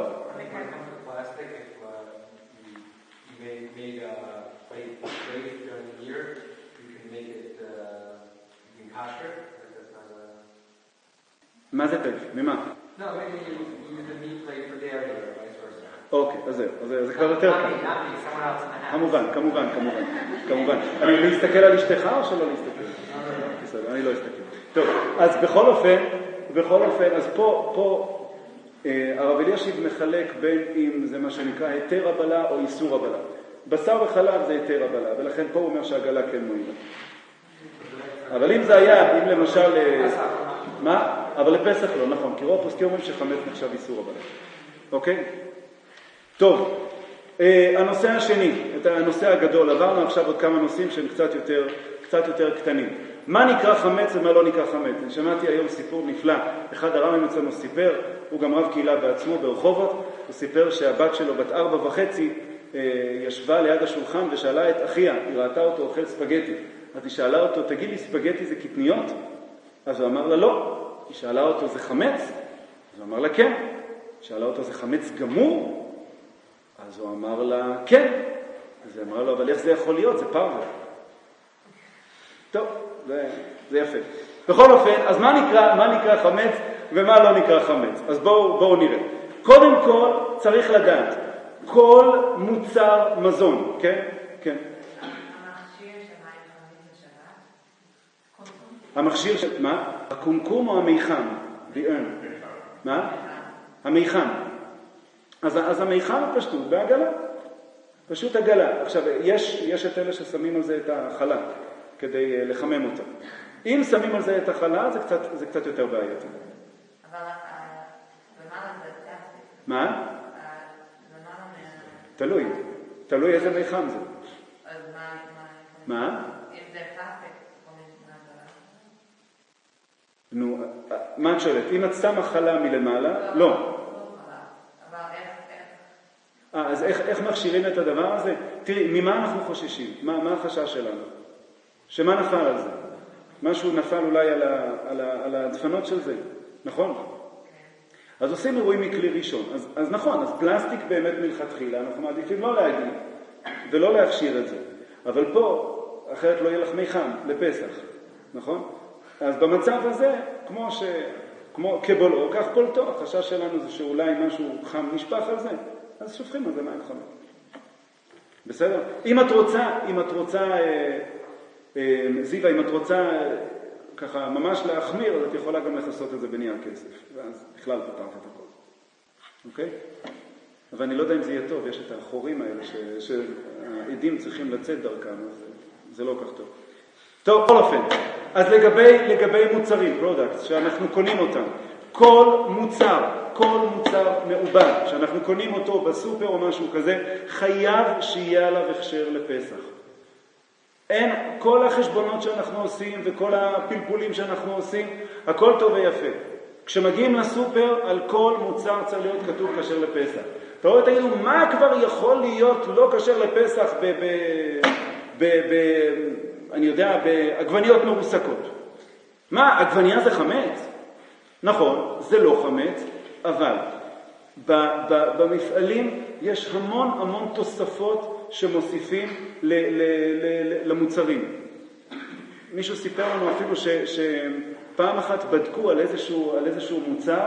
מה זה טף? ממה? No, maybe you use the meat plate for dairy or vice versa. אוקיי, אז זהו, זה כבר יותר קל. כמובן, כמובן, כמובן, כמובן. אני להסתכל על אשתך או שלא להסתכל? בסדר, אני לא אסתכל. טוב, אז בכל אופן, בכל אופן, אז פה, פה, הרב אלישיב מחלק בין אם זה מה שנקרא היתר הבלה או איסור הבלה. בשר וחלב זה היתר הבלה, ולכן פה הוא אומר שהגלה כן מועילה. אבל אם זה היה, אם למשל... מה? אבל לפסח לא, נכון, כי רוב הפוסקים אומרים שחמץ נחשב איסור הבלה. אוקיי? טוב, הנושא השני, את הנושא הגדול, עברנו עכשיו עוד כמה נושאים שהם קצת יותר, קצת יותר קטנים. מה נקרא חמץ ומה לא נקרא חמץ? אני שמעתי היום סיפור נפלא, אחד הרמים אצלנו סיפר, הוא גם רב קהילה בעצמו ברחובות, הוא סיפר שהבת שלו בת ארבע וחצי ישבה ליד השולחן ושאלה את אחיה, היא ראתה אותו אוכל ספגטי. אז היא שאלה אותו, תגיד לי, ספגטי זה קטניות? אז הוא אמר לה, לא. היא שאלה אותו, זה חמץ? אז הוא אמר לה, כן. היא שאלה אותו, זה חמץ גמור? אז הוא אמר לה, כן. אז היא אמרה לו, אבל איך זה יכול להיות? זה פרווה. טוב, זה, זה יפה. בכל אופן, אז מה נקרא, מה נקרא חמץ ומה לא נקרא חמץ? אז בואו, בואו נראה. קודם כל, צריך לדעת, כל מוצר מזון, כן? כן. המכשיר שמים חמים בשבת? קומקום? המכשיר של, מה? הקומקום או המיחם? The urn. מה? המיחם. אז, אז המיחם פשטות בעגלה. פשוט עגלה. עכשיו, יש, יש את אלה ששמים על זה את החלה, כדי לחמם אותה. אם שמים על זה את החלה, זה קצת, זה קצת יותר בעייתי. אבל למעלה זה פלסטיק. מה? למעלה מה... תלוי. תלוי איזה מיחם זה. אז מה... מה? אם זה פלסטיק, קוראים נו, מהגלה. מה את שואלת? אם את שמה חלה מלמעלה? לא. לא חלה. אבל איך... אה, אז איך, איך מכשירים את הדבר הזה? תראי, ממה אנחנו חוששים? מה, מה החשש שלנו? שמה נפל על זה? משהו נפל אולי על, ה, על, ה, על הדפנות של זה, נכון? אז עושים אירועים מכלי ראשון. אז, אז נכון, אז פלסטיק באמת מלכתחילה, אנחנו מעדיפים לא להגיד ולא להכשיר את זה. אבל פה, אחרת לא יהיה לך מיחם לפסח, נכון? אז במצב הזה, כמו ש... כמו כבולעו, כך פולטו, החשש שלנו זה שאולי משהו חם נשפך על זה, אז שופכים על זה מים חמים. בסדר? אם את רוצה, אם את רוצה, אה, אה, זיווה, אם את רוצה אה, ככה ממש להחמיר, אז את יכולה גם לחסות את זה בנייר כסף, ואז בכלל פתרת את הכל. אוקיי? אבל אני לא יודע אם זה יהיה טוב, יש את החורים האלה ש, שהעדים צריכים לצאת דרכם, אז זה לא כך טוב. טוב, בכל אופן, אז לגבי, לגבי מוצרים, פרודקטס, שאנחנו קונים אותם, כל מוצר, כל מוצר מעובד, שאנחנו קונים אותו בסופר או משהו כזה, חייב שיהיה עליו הכשר לפסח. אין, כל החשבונות שאנחנו עושים וכל הפלפולים שאנחנו עושים, הכל טוב ויפה. כשמגיעים לסופר, על כל מוצר צריך להיות כתוב כשר לפסח. תראו, תגידו, מה כבר יכול להיות לא כשר לפסח ב... ב, ב, ב אני יודע, בעגבניות מרוסקות. מה, עגבניה זה חמץ? נכון, זה לא חמץ, אבל ב- ב- במפעלים יש המון המון תוספות שמוסיפים ל- ל- ל- למוצרים. מישהו סיפר לנו אפילו ש- שפעם אחת בדקו על איזשהו, על איזשהו מוצר,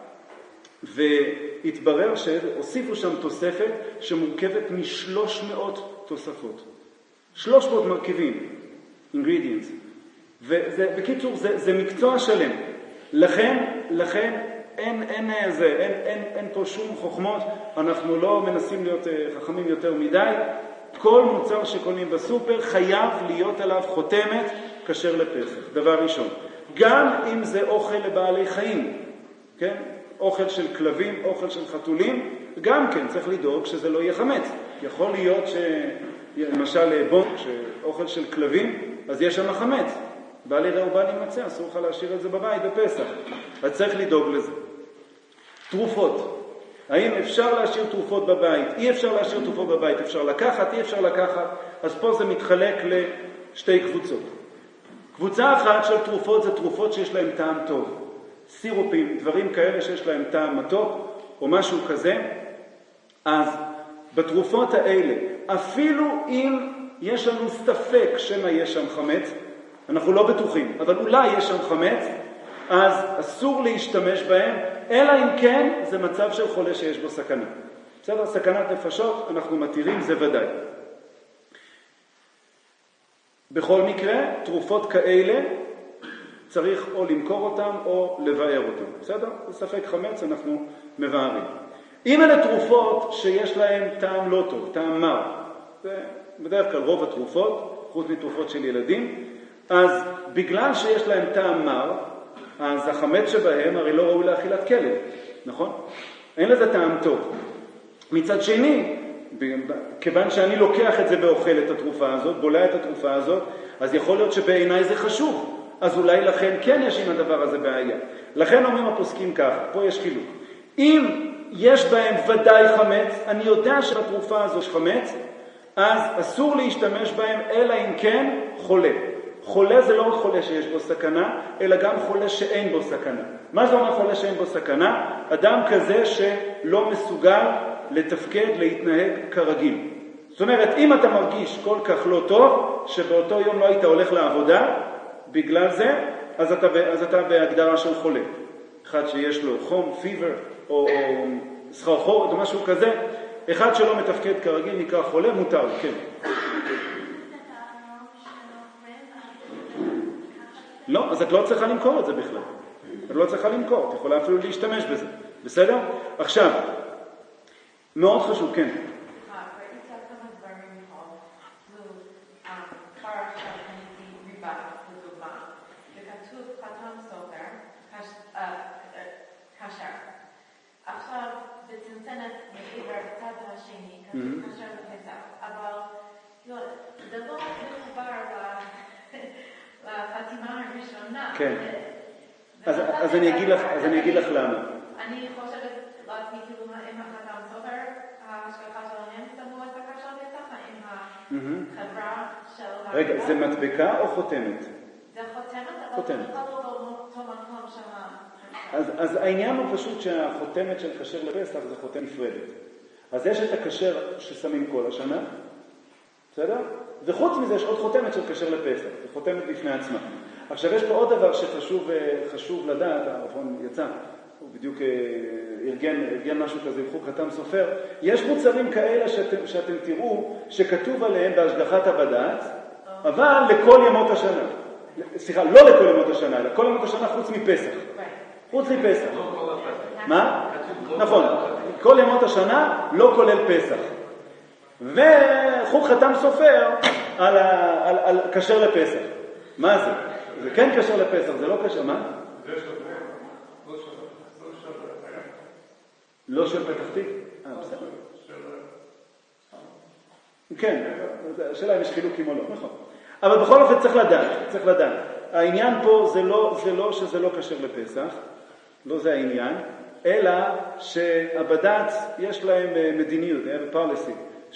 והתברר שהוסיפו שם תוספת שמורכבת משלוש מאות תוספות. שלוש מאות מרכיבים. ingredients. ובקיצור, זה, זה מקצוע שלם. לכן, לכן אין, אין, זה, אין, אין, אין פה שום חוכמות, אנחנו לא מנסים להיות חכמים יותר מדי. כל מוצר שקונים בסופר חייב להיות עליו חותמת כשר לפסח, דבר ראשון. גם אם זה אוכל לבעלי חיים, כן? אוכל של כלבים, אוכל של חתולים, גם כן צריך לדאוג שזה לא יהיה חמץ. יכול להיות ש... למשל בון, שאוכל של כלבים, אז יש שם חמץ. בא לי ראו, בא לי מצא, אסור לך להשאיר את זה בבית בפסח. אז צריך לדאוג לזה. תרופות. האם אפשר להשאיר תרופות בבית? אי אפשר להשאיר תרופות בבית. אפשר לקחת, אי אפשר לקחת. אז פה זה מתחלק לשתי קבוצות. קבוצה אחת של תרופות זה תרופות שיש להן טעם טוב. סירופים, דברים כאלה שיש להם טעם מתוק, או משהו כזה. אז בתרופות האלה, אפילו אם יש לנו ספק שמה יש שם חמץ, אנחנו לא בטוחים, אבל אולי יש שם חמץ, אז אסור להשתמש בהם, אלא אם כן זה מצב של חולה שיש בו סכנה. בסדר, סכנת נפשות, אנחנו מתירים, זה ודאי. בכל מקרה, תרופות כאלה צריך או למכור אותם או לבאר אותם. בסדר? בספק חמץ אנחנו מבארים. אם אלה תרופות שיש להן טעם לא טוב, טעם מר, זה בדרך כלל רוב התרופות, חוץ מתרופות של ילדים, אז בגלל שיש להן טעם מר, אז החמץ שבהם הרי לא ראוי לאכילת כלב, נכון? אין לזה טעם טוב. מצד שני, כיוון שאני לוקח את זה ואוכל את התרופה הזאת, בולע את התרופה הזאת, אז יכול להיות שבעיניי זה חשוב. אז אולי לכן כן יש עם הדבר הזה בעיה. לכן אומרים הפוסקים כך, פה יש חילוק. אם יש בהם ודאי חמץ, אני יודע שבתרופה הזו יש חמץ, אז אסור להשתמש בהם אלא אם כן חולה. חולה זה לא רק חולה שיש בו סכנה, אלא גם חולה שאין בו סכנה. מה זה אומר חולה שאין בו סכנה? אדם כזה שלא מסוגל לתפקד, להתנהג כרגיל. זאת אומרת, אם אתה מרגיש כל כך לא טוב, שבאותו יום לא היית הולך לעבודה, בגלל זה, אז אתה, אז אתה בהגדרה של חולה. אחד שיש לו חום, פיבר, או, או סחרחורת, או משהו כזה, אחד שלא מתפקד כרגיל נקרא חולה, מותר, כן. לא, אז את לא צריכה למכור את זה בכלל. את לא צריכה למכור, את יכולה אפילו להשתמש בזה. בסדר? עכשיו, מאוד חשוב, כן. עכשיו, בצנצנת מעבר בצד השני, כתוב קשר לפסח, אבל זה לא מחובר לחתימה הראשונה. כן. אז אני אגיד לך, אז אני אגיד לך למה. אני חושבת לעצמי כאילו אם החתם סופר, ההשגחה שלהם שמו את הקשר לפסח, עם החברה של... רגע, זה מדבקה או חותמת? זה חותמת, אבל זה בכלל לא אותו מקום של... אז, אז העניין הוא פשוט שהחותמת של כשר לפסח זה חותמת נפרדת. אז יש את הכשר ששמים כל השנה, בסדר? וחוץ מזה יש עוד חותמת של כשר לפסח, זה חותמת בפני עצמה. עכשיו יש פה עוד דבר שחשוב חשוב לדעת, הרבון יצא, הוא בדיוק ארגן, ארגן משהו כזה, הוא חתם סופר. יש מוצרים כאלה שאתם, שאתם תראו שכתוב עליהם בהשגחת הבד"ץ, אבל לכל ימות השנה. סליחה, לא לכל ימות השנה, אלא כל ימות השנה חוץ מפסח. חוץ מפסח. מה? נכון. כל ימות השנה לא כולל פסח. וחוק חתם סופר על, על, על כשר לפסח. מה זה? זה כן כשר לפסח, זה לא כשר, מה? לא של פתח תקווה. אה, בסדר. כן, השאלה אם יש חילוקים או לא, נכון. אבל בכל אופן צריך לדעת, צריך לדעת. העניין פה זה לא, זה לא שזה לא כשר לפסח, לא זה העניין, אלא שהבד"ץ יש להם מדיניות, פרלסי,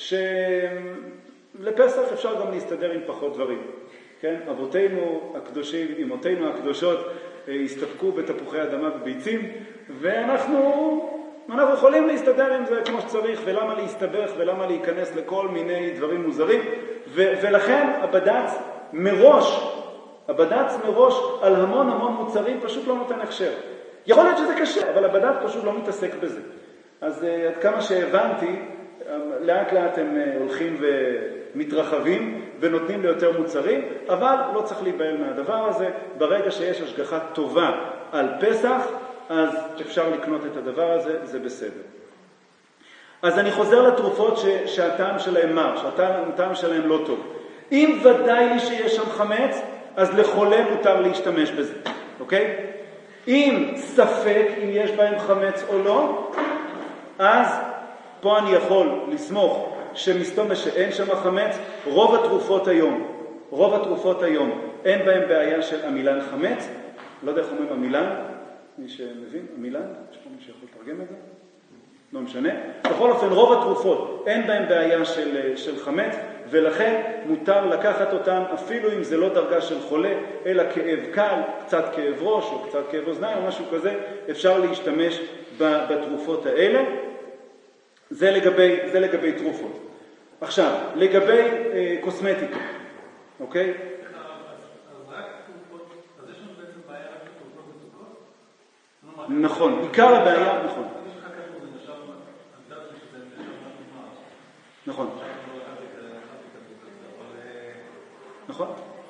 שלפסח אפשר גם להסתדר עם פחות דברים. כן? אבותינו הקדושים, אמותינו הקדושות, הסתפקו בתפוחי אדמה וביצים, ואנחנו אנחנו יכולים להסתדר עם זה כמו שצריך, ולמה להסתבך ולמה להיכנס לכל מיני דברים מוזרים, ו- ולכן הבד"ץ מראש, הבד"ץ מראש על המון המון מוצרים פשוט לא נותן הכשר. יכול להיות שזה קשה, אבל הבד"ץ פשוט לא מתעסק בזה. אז עד כמה שהבנתי, לאט לאט הם הולכים ומתרחבים ונותנים ליותר מוצרים, אבל לא צריך להיבהל מהדבר הזה. ברגע שיש השגחה טובה על פסח, אז אפשר לקנות את הדבר הזה, זה בסדר. אז אני חוזר לתרופות ש- שהטעם שלהם מר, שהטעם שלהם לא טוב. אם ודאי לי שיש שם חמץ, אז לחולה מותר להשתמש בזה, אוקיי? אם ספק אם יש בהם חמץ או לא, אז פה אני יכול לסמוך שמסתום שאין שם חמץ. רוב התרופות היום, רוב התרופות היום, אין בהם בעיה של עמילן חמץ. לא יודע איך אומרים עמילן, מי שמבין, עמילן, יש פה מי שיכול לתרגם את זה? לא משנה. בכל אופן, רוב התרופות אין בהם בעיה של, של חמץ, ולכן מותר לקחת אותם, אפילו אם זה לא דרגה של חולה, אלא כאב קל, קצת כאב ראש או קצת כאב אוזניים או משהו כזה, אפשר להשתמש בתרופות האלה. זה לגבי, זה לגבי תרופות. עכשיו, לגבי אה, קוסמטיקה, אוקיי? נכון, עיקר הבעיה, נכון. נכון. נכון.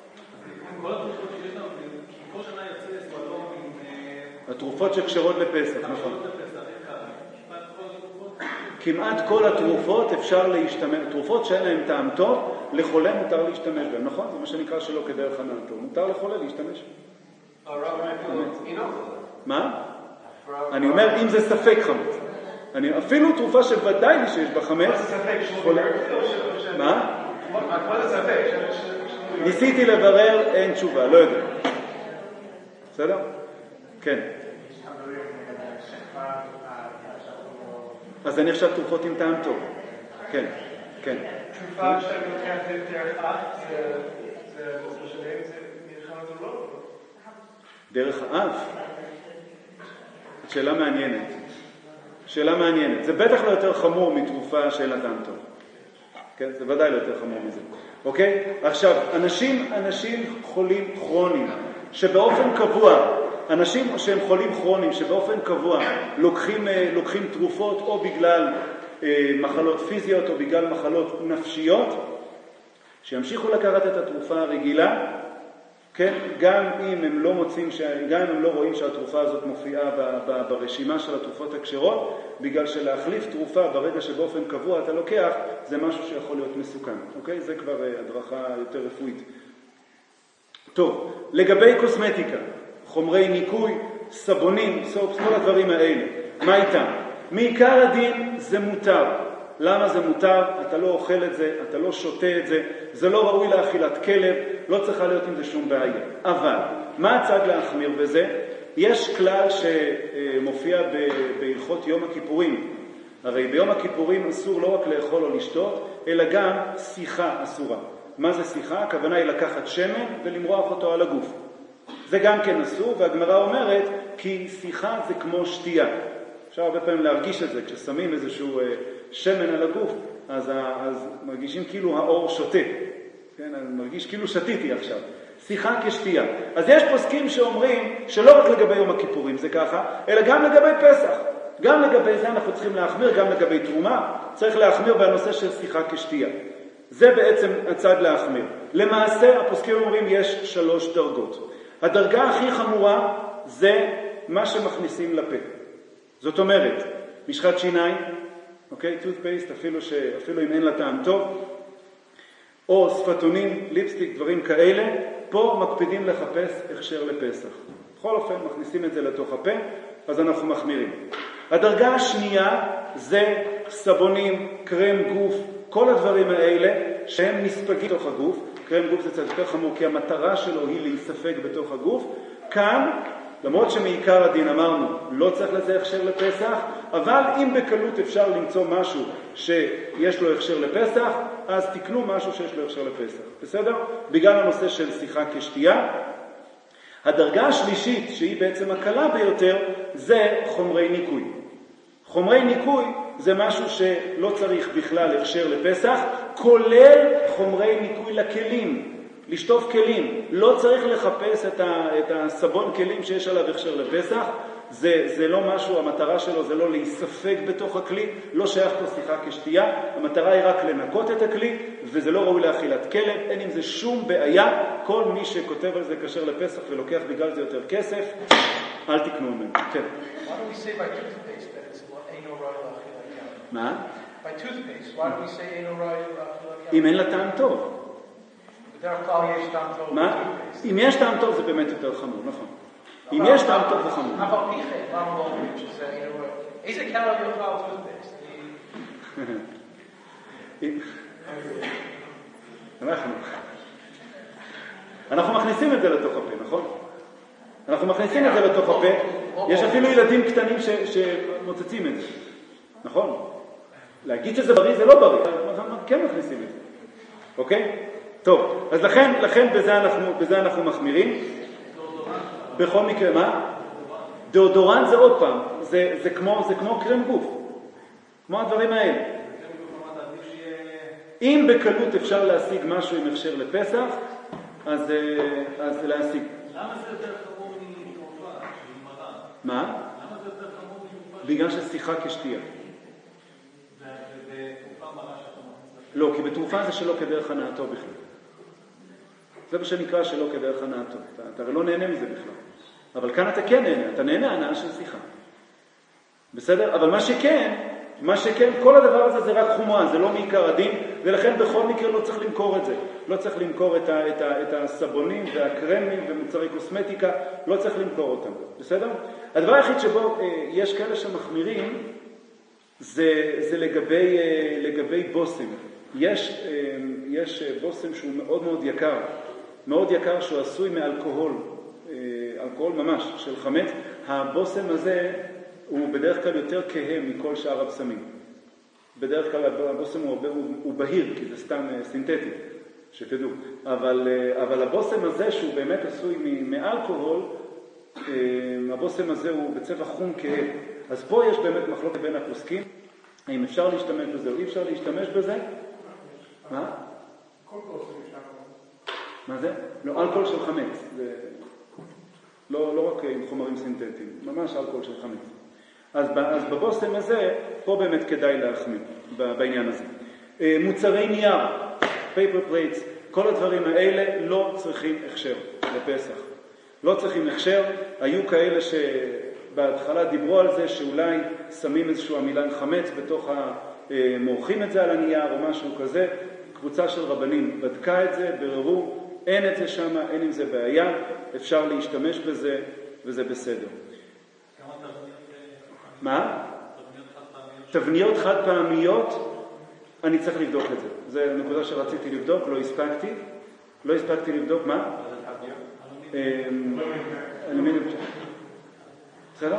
התרופות שקשרות לפסח, נכון. כמעט כל התרופות אפשר להשתמש, תרופות שאין להן טעם טוב, לחולה מותר להשתמש בהן, נכון? זה מה שנקרא שלא כדרך הנאה טוב. מותר לחולה להשתמש. מה? אני אומר, אם זה ספק חמץ. אני, אפילו תרופה שוודאי לי שיש בה חמץ, חולה. מה? ניסיתי לברר, אין תשובה, לא יודע. בסדר? כן. אז זה נחשב תרופות עם טעם טוב. כן, כן. תרופה שאתה לוקח דרך אף, זה משנה אם זה מלחמה או לא? דרך האף? שאלה מעניינת. שאלה מעניינת. זה בטח לא יותר חמור מתרופה שאין לה טעם טוב. כן? זה ודאי לא יותר חמור מזה. אוקיי? עכשיו, אנשים, אנשים חולים כרוניים, שבאופן קבוע, אנשים שהם חולים כרוניים, שבאופן קבוע לוקחים, לוקחים תרופות או בגלל אה, מחלות פיזיות או בגלל מחלות נפשיות, שימשיכו לקחת את התרופה הרגילה, כן? גם אם הם לא מוצאים, ש... גם אם הם לא רואים שהתרופה הזאת מופיעה ב... ב... ברשימה של התרופות הכשרות, בגלל שלהחליף תרופה ברגע שבאופן קבוע אתה לוקח, זה משהו שיכול להיות מסוכן. אוקיי? זה כבר הדרכה יותר רפואית. טוב, לגבי קוסמטיקה, חומרי ניקוי, סבונים, סופס, כל הדברים האלה. מה איתם? מעיקר הדין זה מותר. למה זה מותר? אתה לא אוכל את זה, אתה לא שותה את זה, זה לא ראוי לאכילת כלב, לא צריכה להיות עם זה שום בעיה. אבל, מה הצד להחמיר בזה? יש כלל שמופיע בהלכות יום הכיפורים. הרי ביום הכיפורים אסור לא רק לאכול או לשתות, אלא גם שיחה אסורה. מה זה שיחה? הכוונה היא לקחת שמן ולמרוח אותו על הגוף. זה גם כן אסור, והגמרא אומרת כי שיחה זה כמו שתייה. אפשר הרבה פעמים להרגיש את זה, כששמים איזשהו שמן על הגוף, אז, אז מרגישים כאילו האור שותה. כן? אני מרגיש כאילו שתיתי עכשיו. שיחה כשתייה. אז יש פוסקים שאומרים שלא רק לגבי יום הכיפורים זה ככה, אלא גם לגבי פסח. גם לגבי זה אנחנו צריכים להחמיר, גם לגבי תרומה, צריך להחמיר בנושא של שיחה כשתייה. זה בעצם הצד להחמיר. למעשה, הפוסקים אומרים יש שלוש דרגות. הדרגה הכי חמורה זה מה שמכניסים לפה. זאת אומרת, משחת שיניים, אוקיי, טוטפייסט, אפילו, ש... אפילו אם אין לה טעם טוב, או ספטונים, ליפסטיק, דברים כאלה, פה מקפידים לחפש הכשר לפסח. בכל אופן, מכניסים את זה לתוך הפה, אז אנחנו מחמירים. הדרגה השנייה זה סבונים, קרם גוף, כל הדברים האלה שהם נספגים בתוך הגוף. קרם גוף זה קצת יותר חמור, כי המטרה שלו היא להיספג בתוך הגוף. כאן, למרות שמעיקר הדין אמרנו, לא צריך לזה הכשר לפסח, אבל אם בקלות אפשר למצוא משהו שיש לו הכשר לפסח, אז תקנו משהו שיש לו הכשר לפסח. בסדר? בגלל הנושא של שיחה כשתייה. הדרגה השלישית, שהיא בעצם הקלה ביותר, זה חומרי ניקוי. חומרי ניקוי זה משהו שלא צריך בכלל הכשר לפסח, כולל חומרי ניקוי לכלים. לשטוף כלים, לא צריך לחפש את, ה, את הסבון כלים שיש עליו הכשר לפסח, זה, זה לא משהו, המטרה שלו זה לא להיספג בתוך הכלי, לא שייך לו שיחה כשתייה, המטרה היא רק לנקות את הכלי, וזה לא ראוי לאכילת כלב, אין עם זה שום בעיה, כל מי שכותב על זה כשר לפסח ולוקח בגלל זה יותר כסף, אל תקנו ממנו. כן. Why do we say by toothpaste that it's אינו ראוי לאכילת כלב? מה? By toothpaste, why do we say אינו ראוי לאכילת כלב? אם אין לה טעם טוב. בדרך כלל יש טעם טוב. מה? אם יש טעם טוב זה באמת יותר חמור, נכון. אם יש טעם טוב זה חמור. אבל פיחה, למה לא אומרים שזה אינו ראוי? איזה כלב יאכל טוטפייסט? אנחנו. אנחנו מכניסים את זה לתוך הפה, נכון? אנחנו מכניסים את זה לתוך הפה. יש אפילו ילדים קטנים שמוצצים את זה. נכון? להגיד שזה בריא זה לא בריא, אבל כן מכניסים את זה. אוקיי? טוב, אז לכן, לכן בזה אנחנו, בזה אנחנו מחמירים. בכל מקרה, מה? דאודורנט זה עוד פעם, זה, זה כמו, זה כמו קרם גוף. כמו הדברים האלה. אם בקלות אפשר להשיג משהו עם הכשר לפסח, אז, אז להשיג. למה זה יותר חמור מתרופה, מראה? מה? למה זה יותר חמור מתרופה? בגלל ששיחה כשתייה. ובתרופה מראה שאתה מכניס? לא, כי בתרופה זה שלא כדרך הנאתו בכלל. זה מה שנקרא שלא כדרך הנאתו. אתה, אתה הרי לא נהנה מזה בכלל. אבל כאן אתה כן נהנה, אתה נהנה הנאה של שיחה. בסדר? אבל מה שכן, מה שכן, כל הדבר הזה זה רק חומרה, זה לא מעיקר הדין, ולכן בכל מקרה לא צריך למכור את זה. לא צריך למכור את, ה, את, ה, את הסבונים והקרמים ומוצרי קוסמטיקה, לא צריך למכור אותם. בסדר? הדבר היחיד שבו אה, יש כאלה שמחמירים, זה, זה לגבי, אה, לגבי בוסם. יש, אה, יש בוסם שהוא מאוד מאוד יקר, מאוד יקר שהוא עשוי מאלכוהול, אלכוהול ממש, של חמץ. הבוסם הזה הוא בדרך כלל יותר כהה מכל שאר הבשמים. בדרך כלל הבושם הוא, הוא, הוא בהיר, כי זה סתם סינתטי, שתדעו. אבל, אבל הבושם הזה, שהוא באמת עשוי מאלכוהול, הבושם הזה הוא בצבע חום כהה. אז פה יש באמת מחלוקת בין הפוסקים, האם אפשר להשתמש בזה או אי אפשר להשתמש בזה? מה? כל בושם אפשר. מה זה? לא, אלכוהול של חמץ. זה לא, לא רק עם חומרים סינתטיים, ממש אלכוהול של חמץ. אז, אז בבושם הזה, פה באמת כדאי להחמיר בעניין הזה. מוצרי נייר, paper plates, כל הדברים האלה לא צריכים הכשר לפסח. לא צריכים הכשר. היו כאלה שבהתחלה דיברו על זה שאולי שמים איזשהו עמילן חמץ בתוך ה... מורחים את זה על הנייר או משהו כזה. קבוצה של רבנים בדקה את זה, בררו, אין את זה שם, אין עם זה בעיה, אפשר להשתמש בזה וזה בסדר. מה? תבניות חד פעמיות, אני צריך לבדוק את זה. זה נקודה שרציתי לבדוק, לא הספקתי. לא הספקתי לבדוק, מה? אלומיניום. בסדר?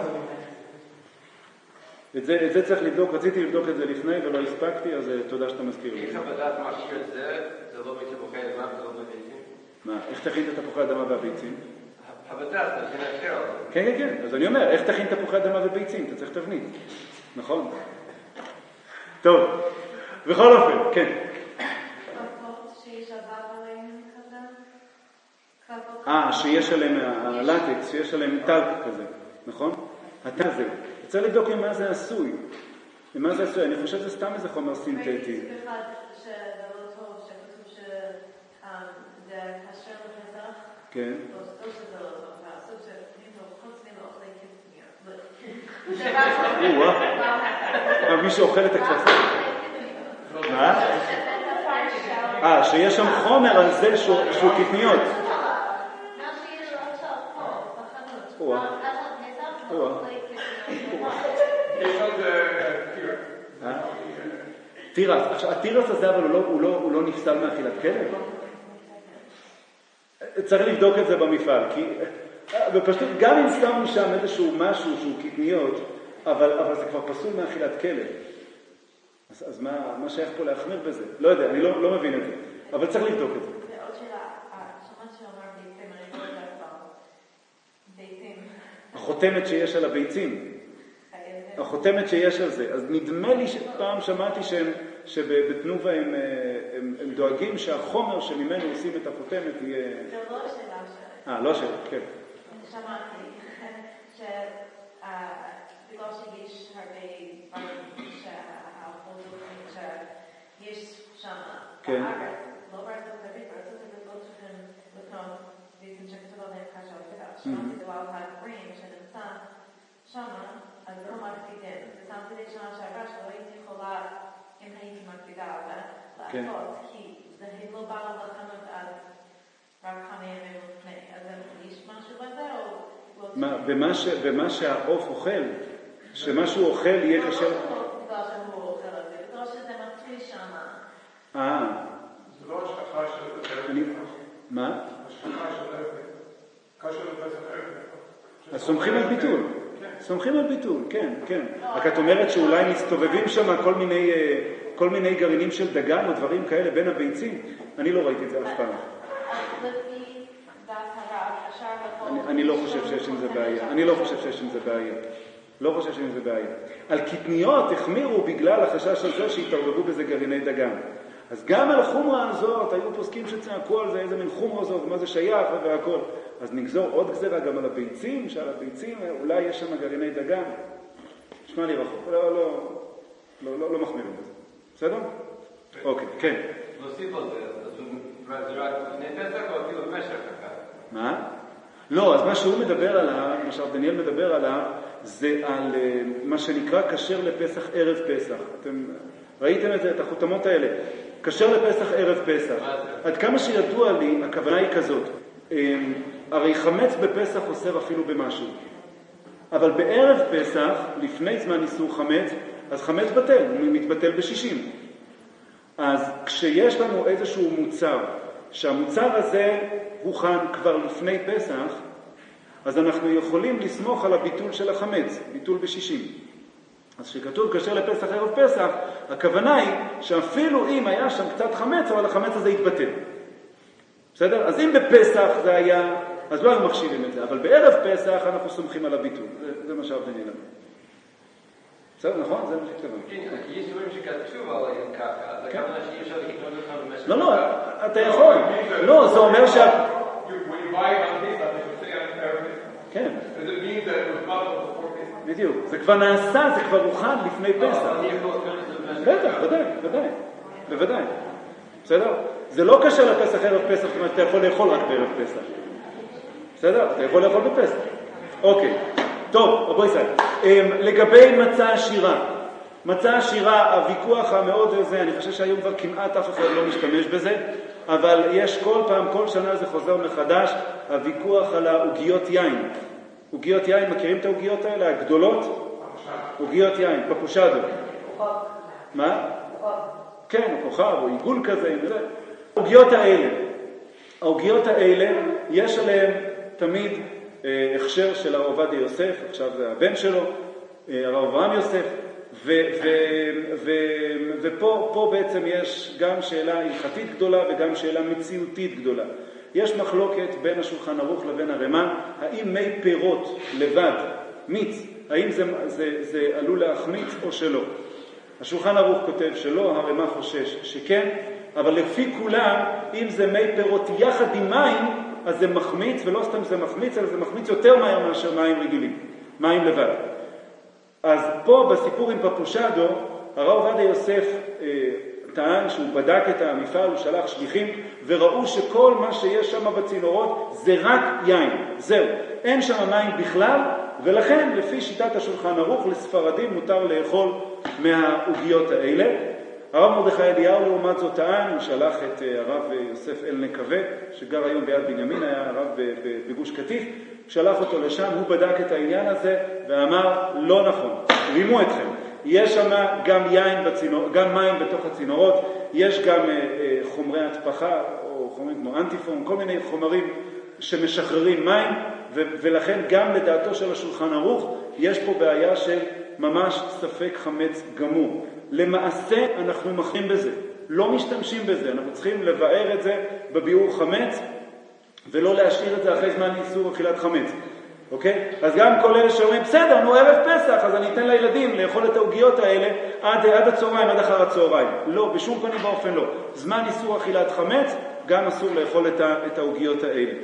את זה, את זה צריך לבדוק, רציתי לבדוק את זה לפני ולא הספקתי, אז תודה שאתה מזכיר לי. איך הבדעת משהו את זה, זה לא בתפוחי אדמה, זה לא בביצים? מה, איך תכין את תפוחי אדמה והביצים? הבדעת, זה נאשר. כן, כן, כן, אז אני אומר, איך תכין תפוחי אדמה וביצים? אתה צריך תבנית, נכון? טוב, בכל אופן, כן. כפות שיש עבר עליהם כזה? אה, שיש עליהם הלטקס, שיש עליהם טלק כזה, נכון? התא הזה. צריך לבדוק עם מה זה עשוי. עם מה זה עשוי? אני חושב שזה סתם איזה חומר סינתטי. ראיתי אחד שזה לא טוב, שכתוב שזה כשר לפסח. כן. לא שזה לא טוב, הסוג שנעים לו חוץ מלאוכלי קטניות. וואו. מי שאוכל את הקצת. מה? אה, שיש שם חומר על זה שהוא קטניות. מה שיש עכשיו פה, בחנות. וואו. וואו. יש עוד תירס. תירס. עכשיו, התירס הזה אבל הוא לא נפסל מאכילת כלב? צריך לבדוק את זה במפעל, כי ופשוט גם אם שמו שם איזשהו משהו שהוא קטניות, אבל זה כבר פסול מאכילת כלב. אז מה שייך פה להחמיר בזה? לא יודע, אני לא מבין את זה, אבל צריך לבדוק את זה. ועוד שאלה, שמעת שאומר ביצים, אני לא יודעת כבר. ביצים. החותמת שיש על הביצים. החותמת שיש על זה. אז נדמה לי שפעם שמעתי שהם, שבתנובה הם, הם, הם דואגים שהחומר שממנו עושים את החותמת יהיה... זה לא שאלה שלי. אה, לא שאלה, כן. שמעתי שבגלל שיש הרבה דברים שהחוזרים שיש שם בארץ, לא בארצות הברית, בארצות הברית לא צריכים לקנות ביצים שכתוב עליהם קשה ופתח. שמעתי דבר אחד גרים שנמצא שם, אז לא מקפידים. ושמתי לי שנה שעברה שלא הייתי יכולה, אם הייתי מקפידה על זה, לעשות, כי זה לא בא לחנות עד רק כמה ימים לפני. אז יש משהו בזה או... במה שהעוף אוכל, שמה שהוא אוכל יהיה קשה... זה לא בגלל שהוא אוכל את זה, בגלל שזה מצוי שם. אה. זה לא השכחה של... מה? השכחה של ארץ. קשה לפסח ארץ. אז סומכים על ביטול. סומכים על ביטול, כן, כן. רק את אומרת שאולי מסתובבים שם כל מיני, כל מיני גרעינים של דגן או דברים כאלה בין הביצים. אני לא ראיתי את זה אף פעם. אני לא חושב שיש עם זה בעיה. אני לא חושב שיש עם זה בעיה. לא חושב שיש עם זה בעיה. על קטניות החמירו בגלל החשש הזה שהתערבבו בזה גרעיני דגן. אז גם על החומרה הזאת היו פוסקים שצעקו על זה איזה מין חומרה הזאת, מה זה שייך והכל. אז נגזור עוד גזרה גם על הביצים, שעל הביצים אולי יש שם גרעיני דגן. נשמע לי רחוק, לא, לא, לא, לא, לא מחמירים בזה. בסדר? אוקיי, כן. להוסיף על זה, אז זה רק לפני פסח או אפילו במשך ככה? מה? לא, אז מה שהוא מדבר עליו, מה שדניאל מדבר עליו, זה על מה שנקרא כשר לפסח ערב פסח. אתם ראיתם את זה, את החותמות האלה. כשר לפסח ערב פסח. עד כמה שידוע לי, הכוונה היא כזאת. הרי חמץ בפסח אוסר אפילו במשהו. אבל בערב פסח, לפני זמן איסור חמץ, אז חמץ בטל, הוא מתבטל בשישים. אז כשיש לנו איזשהו מוצר, שהמוצר הזה הוכן כבר לפני פסח, אז אנחנו יכולים לסמוך על הביטול של החמץ, ביטול בשישים. אז שכתוב כשר לפסח ערב פסח, הכוונה היא שאפילו אם היה שם קצת חמץ, אבל החמץ הזה יתבטל. בסדר? אז אם בפסח זה היה, אז לא היו מחשיבים את זה, אבל בערב פסח אנחנו סומכים על הביטול. זה, זה מה שהרבני ילמד. בסדר, נכון? זה מה שכתוב. כן, יש דברים שכתוב עליהם ככה, אז הכוונה שאי אפשר לקנות אותם במשך... לא, לא, אתה יכול. לא, זה אומר שה... כן. בדיוק. זה כבר נעשה, זה כבר הוכן לפני פסח. בטח, ודאי, ודאי. בוודאי. בסדר? זה לא קשה לפסח ערב פסח, זאת אומרת, אתה יכול לאכול רק בערב פסח. בסדר? אתה יכול לאכול בפסח. אוקיי. טוב, בואי סעד. לגבי מצה עשירה. מצה עשירה, הוויכוח המאוד הזה, אני חושב שהיום כבר כמעט אף אחד לא משתמש בזה, אבל יש כל פעם, כל שנה זה חוזר מחדש, הוויכוח על העוגיות יין. עוגיות יין, מכירים את העוגיות האלה? הגדולות? עוגיות יין, פפושדו. מה? כן, כוכב או עיגול כזה. העוגיות האלה, העוגיות האלה, יש עליהם תמיד הכשר של הרב עובדיה יוסף, עכשיו זה הבן שלו, הרב אברהם יוסף, ו, ו, ו, ופה פה בעצם יש גם שאלה הלכתית גדולה וגם שאלה מציאותית גדולה. יש מחלוקת בין השולחן ערוך לבין הרמ"א, האם מי פירות לבד, מיץ, האם זה, זה, זה עלול להחמיץ או שלא. השולחן ערוך כותב שלא, הרמ"א חושש שכן, אבל לפי כולם, אם זה מי פירות יחד עם מים, אז זה מחמיץ, ולא סתם זה מחמיץ, אלא זה מחמיץ יותר מהר מאשר מים רגילים, מים לבד. אז פה בסיפור עם פפושדו, הרב עובדיה יוסף אה, טען שהוא בדק את המפעל, הוא שלח שליחים, וראו שכל מה שיש שם בצינורות זה רק יין, זהו, אין שם מים בכלל, ולכן לפי שיטת השולחן ערוך לספרדים מותר לאכול מהעוגיות האלה. הרב מרדכי אליהו לעומת זאת טען, הוא שלח את הרב יוסף אל נקווה, שגר היום ביד בנימין, היה הרב בגוש קטיף, שלח אותו לשם, הוא בדק את העניין הזה ואמר, לא נכון, רימו אתכם. יש שם גם יין בצינור, גם מים בתוך הצינורות, יש גם חומרי התפחה, או חומרים כמו אנטיפון, כל מיני חומרים שמשחררים מים, ו- ולכן גם לדעתו של השולחן ערוך, יש פה בעיה של ממש ספק חמץ גמור. למעשה אנחנו מחרים בזה, לא משתמשים בזה, אנחנו צריכים לבאר את זה בביאור חמץ, ולא להשאיר את זה אחרי זמן איסור אכילת חמץ. אוקיי? אז גם כל אלה שאומרים, בסדר, נו ערב פסח, אז אני אתן לילדים לאכול את העוגיות האלה עד, עד הצהריים, עד אחר הצהריים. לא, בשום פנים באופן לא. זמן איסור אכילת חמץ, גם אסור לאכול את, ה, את העוגיות האלה.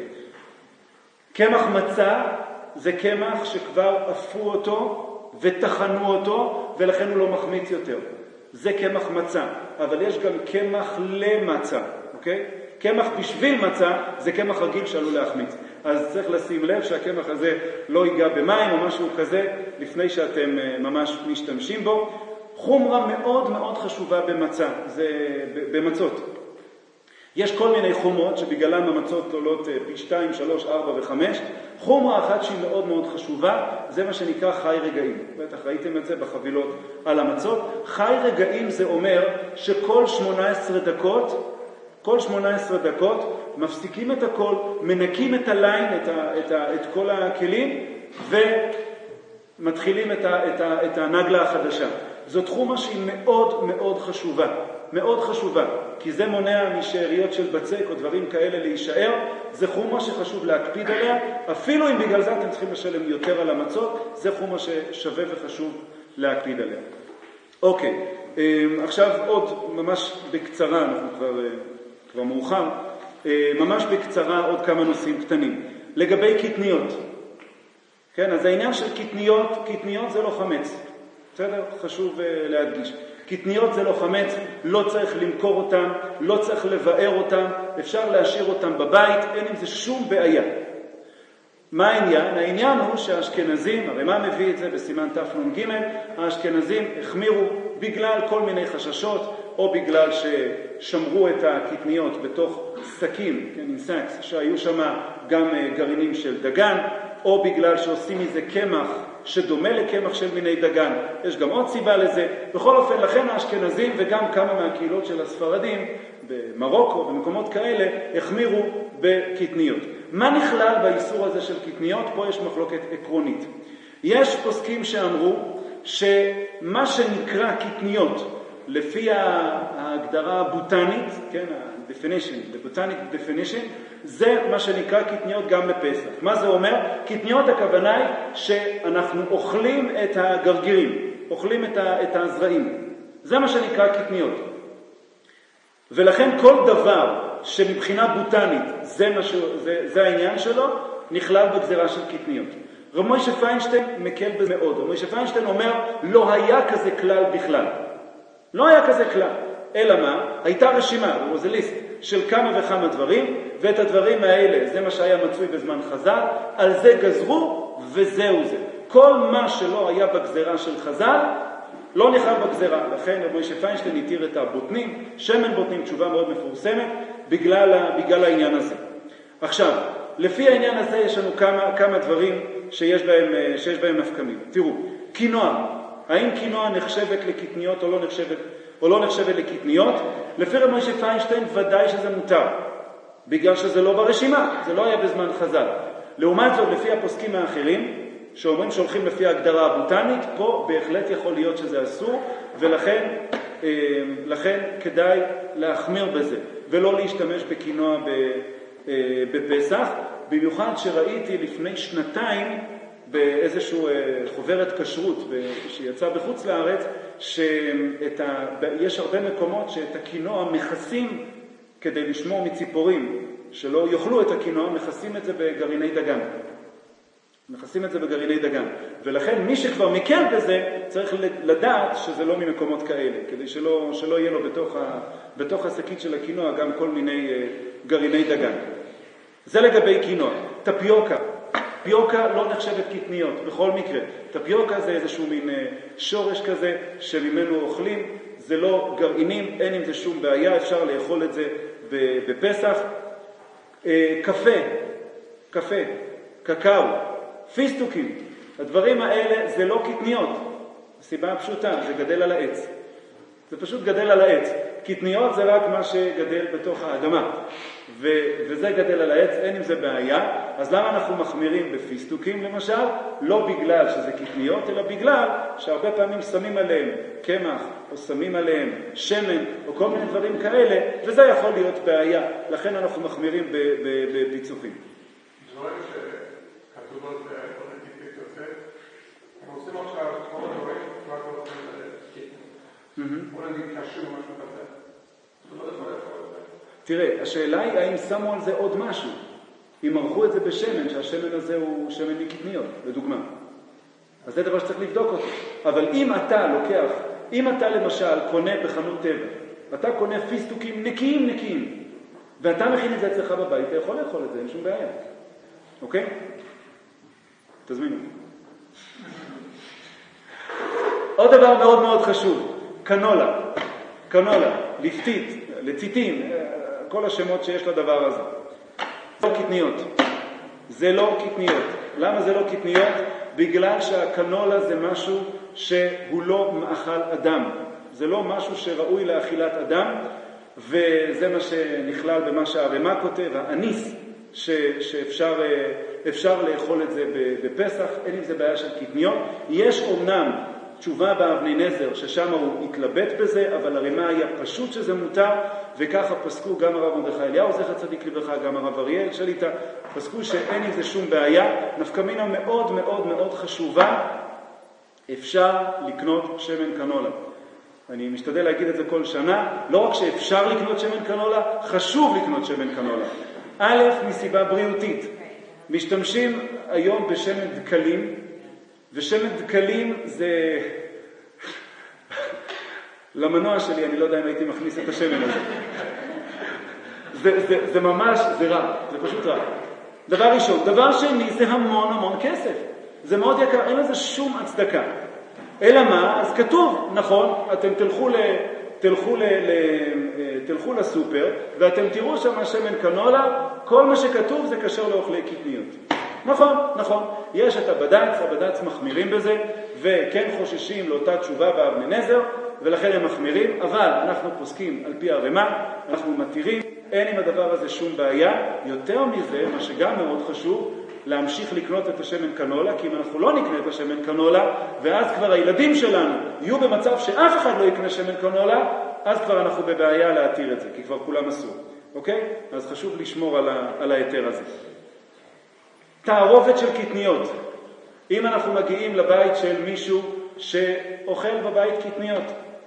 קמח מצה זה קמח שכבר אפו אותו ותחנו אותו, ולכן הוא לא מחמיץ יותר. זה קמח מצה, אבל יש גם קמח למצה, אוקיי? קמח בשביל מצה זה קמח רגיל שעלול להחמיץ. אז צריך לשים לב שהקמח הזה לא ייגע במים או משהו כזה לפני שאתם ממש משתמשים בו. חומרה מאוד מאוד חשובה במצה, זה במצות. יש כל מיני חומרות שבגללם המצות עולות פי שתיים, שלוש, ארבע וחמש. חומרה אחת שהיא מאוד מאוד חשובה, זה מה שנקרא חי רגעים. בטח ראיתם את זה בחבילות על המצות. חי רגעים זה אומר שכל שמונה עשרה דקות, כל שמונה עשרה דקות מפסיקים את הכל, מנקים את הליין, את, ה, את, ה, את כל הכלים, ומתחילים את, ה, את, ה, את הנגלה החדשה. זאת חומה שהיא מאוד מאוד חשובה, מאוד חשובה, כי זה מונע משאריות של בצק או דברים כאלה להישאר. זה חומה שחשוב להקפיד עליה, אפילו אם בגלל זה אתם צריכים לשלם יותר על המצות, זה חומה ששווה וחשוב להקפיד עליה. אוקיי, עכשיו עוד ממש בקצרה, אנחנו כבר, כבר מאוחר, ממש בקצרה עוד כמה נושאים קטנים. לגבי קטניות, כן, אז העניין של קטניות, קטניות זה לא חמץ, בסדר? חשוב להדגיש. קטניות זה לא חמץ, לא צריך למכור אותם, לא צריך לבאר אותם, אפשר להשאיר אותם בבית, אין עם זה שום בעיה. מה העניין? העניין הוא שהאשכנזים, הרי מה מביא את זה בסימן תפנון ג', האשכנזים החמירו בגלל כל מיני חששות, או בגלל ששמרו את הקטניות בתוך סקים, כן, אינסקס, שהיו שם גם גרעינים של דגן, או בגלל שעושים מזה קמח שדומה לקמח של מיני דגן. יש גם עוד סיבה לזה. בכל אופן, לכן האשכנזים וגם כמה מהקהילות של הספרדים, במרוקו, במקומות כאלה, החמירו בקטניות. מה נכלל באיסור הזה של קטניות? פה יש מחלוקת עקרונית. יש פוסקים שאמרו שמה שנקרא קטניות, לפי ההגדרה הבוטנית, כן, ה-definition, the botanic definition, זה מה שנקרא קטניות גם לפסח. מה זה אומר? קטניות הכוונה היא שאנחנו אוכלים את הגרגירים, אוכלים את, ה, את הזרעים. זה מה שנקרא קטניות. ולכן כל דבר שמבחינה בוטנית זה, משהו, זה, זה העניין שלו, נכלל בגזרה של קטניות. רב מוישה פיינשטיין מקל בזה מאוד. רב מוישה פיינשטיין אומר, לא היה כזה כלל בכלל. לא היה כזה כלל. אלא מה? הייתה רשימה, זה ליסט, של כמה וכמה דברים, ואת הדברים האלה, זה מה שהיה מצוי בזמן חז"ל, על זה גזרו, וזהו זה. כל מה שלא היה בגזרה של חז"ל, לא נכלל בגזרה. לכן רב מוישה פיינשטיין התיר את הבוטנים, שמן בוטנים, תשובה מאוד מפורסמת, בגלל, בגלל העניין הזה. עכשיו, לפי העניין הזה יש לנו כמה, כמה דברים שיש בהם, שיש בהם נפקמים. תראו, קינוע. האם קינוע נחשבת לקטניות או לא נחשבת, או לא נחשבת לקטניות? לפי רב מוישה פיינשטיין ודאי שזה מותר, בגלל שזה לא ברשימה, זה לא היה בזמן חז"ל. לעומת זאת, לפי הפוסקים האחרים, שאומרים שהולכים לפי ההגדרה הבוטנית, פה בהחלט יכול להיות שזה אסור, ולכן לכן כדאי להחמיר בזה, ולא להשתמש בקינוע בפסח, במיוחד שראיתי לפני שנתיים, באיזשהו חוברת כשרות שיצא בחוץ לארץ, שיש הרבה מקומות שאת הקינוע מכסים כדי לשמור מציפורים, שלא יאכלו את הקינוע, מכסים את זה בגרעיני דגן. מכסים את זה בגרעיני דגן. ולכן מי שכבר מקל בזה, צריך לדעת שזה לא ממקומות כאלה, כדי שלא, שלא יהיה לו בתוך, ה, בתוך השקית של הקינוע גם כל מיני גרעיני דגן. זה לגבי קינוע. טפיוקה. טפיוקה לא נחשבת קטניות, בכל מקרה. טפיוקה זה איזשהו מין שורש כזה שממנו אוכלים, זה לא גרעינים, אין עם זה שום בעיה, אפשר לאכול את זה בפסח. קפה, קפה, קקאו, פיסטוקים, הדברים האלה זה לא קטניות, הסיבה הפשוטה, זה גדל על העץ. זה פשוט גדל על העץ. קטניות זה רק מה שגדל בתוך האדמה. ו- וזה גדל על העץ, אין עם זה בעיה. אז למה אנחנו מחמירים בפיסטוקים למשל? לא בגלל שזה קטניות, אלא בגלל שהרבה פעמים שמים עליהם קמח, או שמים עליהם שמן, או כל מיני דברים כאלה, וזה יכול להיות בעיה. לכן אנחנו מחמירים בפיצוחים. זה רואה שכתוב על זה, בוא נגיד פיצוחים, הם עושים עכשיו כל הדברים, רק לא עושים קטניות. בוא נגיד קשור משהו כזה. זה לא דבר יכול להיות. תראה, השאלה היא האם שמו על זה עוד משהו. אם ערכו את זה בשמן, שהשמן הזה הוא שמן מקטניות, לדוגמה. אז זה דבר שצריך לבדוק אותו. אבל אם אתה לוקח, אם אתה למשל קונה בחנות טבע, אתה קונה פיסטוקים נקיים נקיים, ואתה מכין את זה אצלך בבית, אתה יכול לאכול את זה, אין שום בעיה. אוקיי? תזמינו. עוד דבר מאוד מאוד חשוב, קנולה. קנולה, לפתית, לציטים, כל השמות שיש לדבר הזה. זה לא קטניות. זה לא קטניות. למה זה לא קטניות? בגלל שהקנולה זה משהו שהוא לא מאכל אדם. זה לא משהו שראוי לאכילת אדם, וזה מה שנכלל במה שהרמ"א כותב, האניס, ש, שאפשר אפשר לאכול את זה בפסח, אין עם זה בעיה של קטניות. יש אומנם תשובה באבני נזר ששם הוא התלבט בזה, אבל הרמ"א היה פשוט שזה מותר, וככה פסקו גם הרב מרדכי אליהו זכר צדיק לברכה, גם הרב אריאל שליט"א, פסקו שאין עם זה שום בעיה. נפקא מינה מאוד מאוד מאוד חשובה, אפשר לקנות שמן קנולה. אני משתדל להגיד את זה כל שנה, לא רק שאפשר לקנות שמן קנולה, חשוב לקנות שמן קנולה. א', מסיבה בריאותית. משתמשים היום בשמן דקלים, ושמן דקלים זה... למנוע שלי, אני לא יודע אם הייתי מכניס את השמן הזה. זה, זה, זה ממש, זה רע, זה פשוט רע. דבר ראשון. דבר שני, זה המון המון כסף. זה מאוד יקר, אין לזה שום הצדקה. אלא מה? אז כתוב, נכון, אתם תלכו, ל, תלכו, ל, ל, תלכו לסופר, ואתם תראו שם שמן קנולה, כל מה שכתוב זה כשר לאוכלי קטניות. נכון, נכון. יש את הבד"ץ, הבד"ץ מחמירים בזה, וכן חוששים לאותה תשובה באבני נזר, ולכן הם מחמירים, אבל אנחנו פוסקים על פי הרמה, אנחנו מתירים, אין עם הדבר הזה שום בעיה. יותר מזה, מה שגם מאוד חשוב, להמשיך לקנות את השמן קנולה, כי אם אנחנו לא נקנה את השמן קנולה, ואז כבר הילדים שלנו יהיו במצב שאף אחד לא יקנה שמן קנולה, אז כבר אנחנו בבעיה להתיר את זה, כי כבר כולם עשו. אוקיי? אז חשוב לשמור על, ה, על היתר הזה. תערובת של קטניות. אם אנחנו מגיעים לבית של מישהו שאוכל בבית קטניות,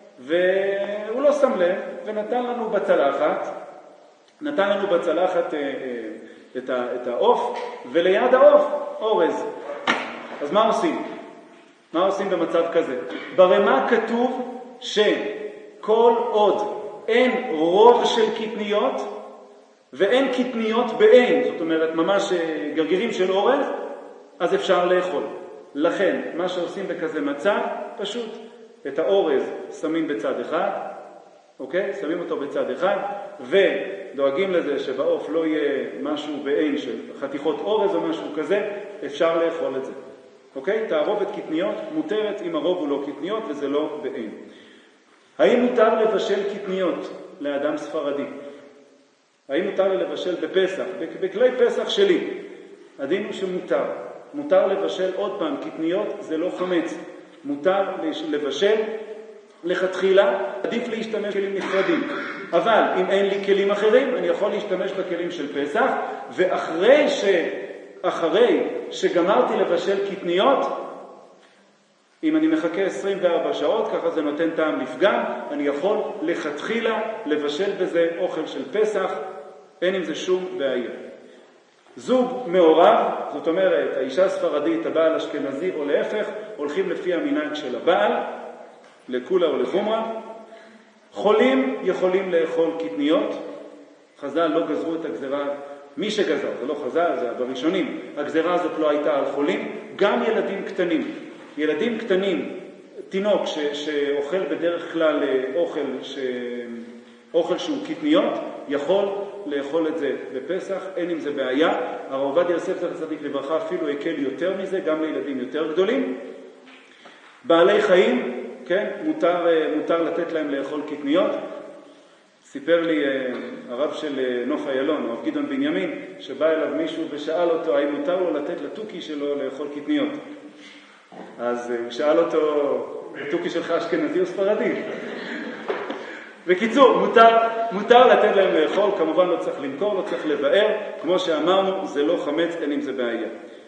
והוא לא שם לב, ונתן לנו בצלחת, נתן לנו בצלחת אה, אה, את, ה, את העוף, וליד העוף אורז. אז מה עושים? מה עושים במצב כזה? ברמה כתוב שכל עוד אין רוב של קטניות, ואין קטניות באין, זאת אומרת ממש גרגירים של אורז, אז אפשר לאכול. לכן, מה שעושים בכזה מצב, פשוט את האורז שמים בצד אחד, אוקיי? שמים אותו בצד אחד, ודואגים לזה שבעוף לא יהיה משהו באין של חתיכות אורז או משהו כזה, אפשר לאכול את זה. אוקיי? תערובת קטניות מותרת אם הרוב הוא לא קטניות וזה לא באין. האם מותר לבשל קטניות לאדם ספרדי? האם מותר לבשל בפסח? בכלי פסח שלי. הדין הוא שמותר. מותר לבשל עוד פעם, קטניות זה לא חמץ. מותר לבשל לכתחילה, עדיף להשתמש בכלים נפרדים. אבל אם אין לי כלים אחרים, אני יכול להשתמש בכלים של פסח, ואחרי ש... אחרי שגמרתי לבשל קטניות, אם אני מחכה עשרים וארבע שעות, ככה זה נותן טעם לפגם, אני יכול לכתחילה לבשל בזה אוכל של פסח, אין עם זה שום בעיה. זוג מעורב, זאת אומרת, האישה הספרדית, הבעל אשכנזי או להפך, הולכים לפי המנהג של הבעל, לקולה או לחומרה. חולים יכולים לאכול קטניות, חז"ל לא גזרו את הגזרה, מי שגזר, זה לא חז"ל, זה בראשונים, הגזרה הזאת לא הייתה על חולים, גם ילדים קטנים. ילדים קטנים, תינוק ש, שאוכל בדרך כלל אוכל, ש, אוכל שהוא קטניות, יכול לאכול את זה בפסח, אין עם זה בעיה. הרב עובדיה יוסף זכר צדיק לברכה אפילו הקל יותר מזה, גם לילדים יותר גדולים. בעלי חיים, כן, מותר, מותר לתת להם לאכול קטניות. סיפר לי הרב של נוף איילון, הרב גדעון בנימין, שבא אליו מישהו ושאל אותו האם מותר לו לתת לתוקי שלו לאכול קטניות. אז הוא שאל אותו, התוקי שלך אשכנזי או ספרדי? בקיצור, מותר, מותר לתת להם לאכול, כמובן לא צריך למכור, לא צריך לבאר, כמו שאמרנו, זה לא חמץ, אין עם זה בעיה.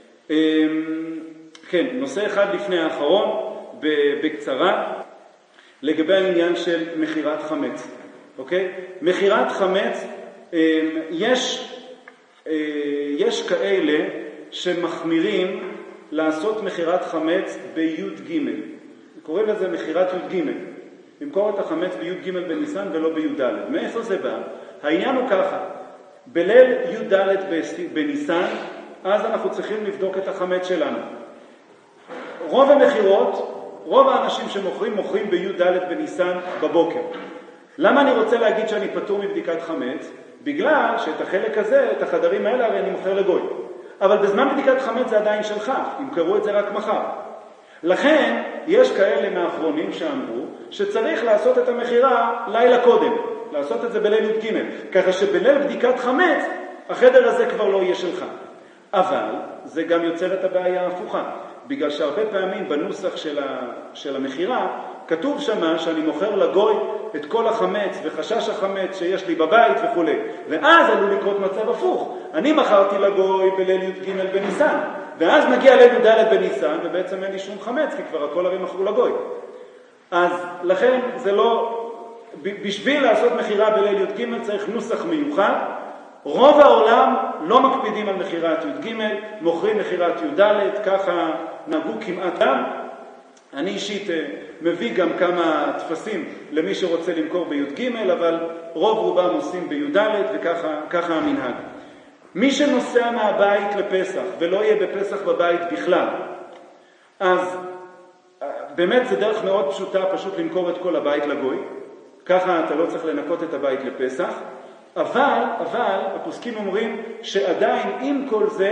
כן, נושא אחד לפני האחרון, בקצרה, לגבי העניין של מחירת חמץ. אוקיי? מחירת חמץ, יש, יש כאלה שמחמירים לעשות מחירת חמץ ביוד ג'. קוראים לזה מחירת יוד ג'. למכור את החמץ ביוד ג' בניסן ולא ביוד ד'. מאיפה זה בא? העניין הוא ככה, בליל יוד ד' בניסן, אז אנחנו צריכים לבדוק את החמץ שלנו. רוב המחירות, רוב האנשים שמוכרים, מוכרים ביוד ד' בניסן בבוקר. למה אני רוצה להגיד שאני פטור מבדיקת חמץ? בגלל שאת החלק הזה, את החדרים האלה, הרי אני מוכר לגוי. אבל בזמן בדיקת חמץ זה עדיין שלך, ימכרו את זה רק מחר. לכן, יש כאלה מהאחרונים שאמרו שצריך לעשות את המחירה לילה קודם, לעשות את זה בליל י' ג', ככה שבליל בדיקת חמץ, החדר הזה כבר לא יהיה שלך. אבל זה גם יוצר את הבעיה ההפוכה, בגלל שהרבה פעמים בנוסח של, ה, של המחירה, כתוב שמה שאני מוכר לגוי את כל החמץ וחשש החמץ שיש לי בבית וכו'. ואז עלול לקרות מצב הפוך. אני מכרתי לגוי בליל י' ג' בניסן, ואז מגיע ליל י' ד' בניסן, ובעצם אין לי שום חמץ, כי כבר הכל הרי מכרו לגוי. אז לכן זה לא, בשביל לעשות מחירה בליל י' ג' צריך נוסח מיוחד. רוב העולם לא מקפידים על מחירת י' ג', מוכרים מחירת י' ד', ככה נהגו כמעט גם. אני אישית מביא גם כמה תפסים למי שרוצה למכור בי' ג', אבל רוב רובם עושים בי' ד' וככה המנהג. מי שנוסע מהבית לפסח ולא יהיה בפסח בבית בכלל, אז באמת זה דרך מאוד פשוטה פשוט למכור את כל הבית לגוי, ככה אתה לא צריך לנקות את הבית לפסח, אבל, אבל הפוסקים אומרים שעדיין עם כל זה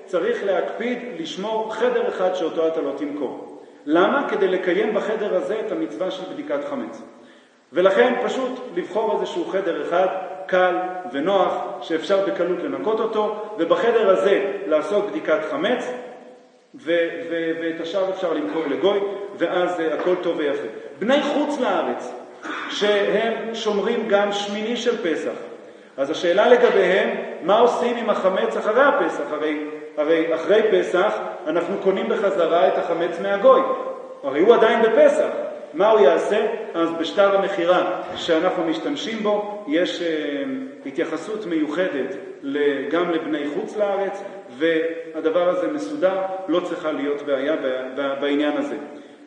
צריך להקפיד לשמור חדר אחד שאותו אתה לא תמכור. למה? כדי לקיים בחדר הזה את המצווה של בדיקת חמץ. ולכן פשוט לבחור איזשהו חדר אחד, קל ונוח, שאפשר בקלות לנקות אותו, ובחדר הזה לעשות בדיקת חמץ, ו- ו- ואת השאר אפשר למכור לגוי, ואז uh, הכל טוב ויפה. בני חוץ לארץ, שהם שומרים גם שמיני של פסח, אז השאלה לגביהם, מה עושים עם החמץ אחרי הפסח? הרי, הרי אחרי פסח אנחנו קונים בחזרה את החמץ מהגוי, הרי הוא עדיין בפסח. מה הוא יעשה? אז בשטר המחירה שאנחנו משתמשים בו יש uh, התייחסות מיוחדת גם לבני חוץ לארץ, והדבר הזה מסודר, לא צריכה להיות בעיה בעניין הזה.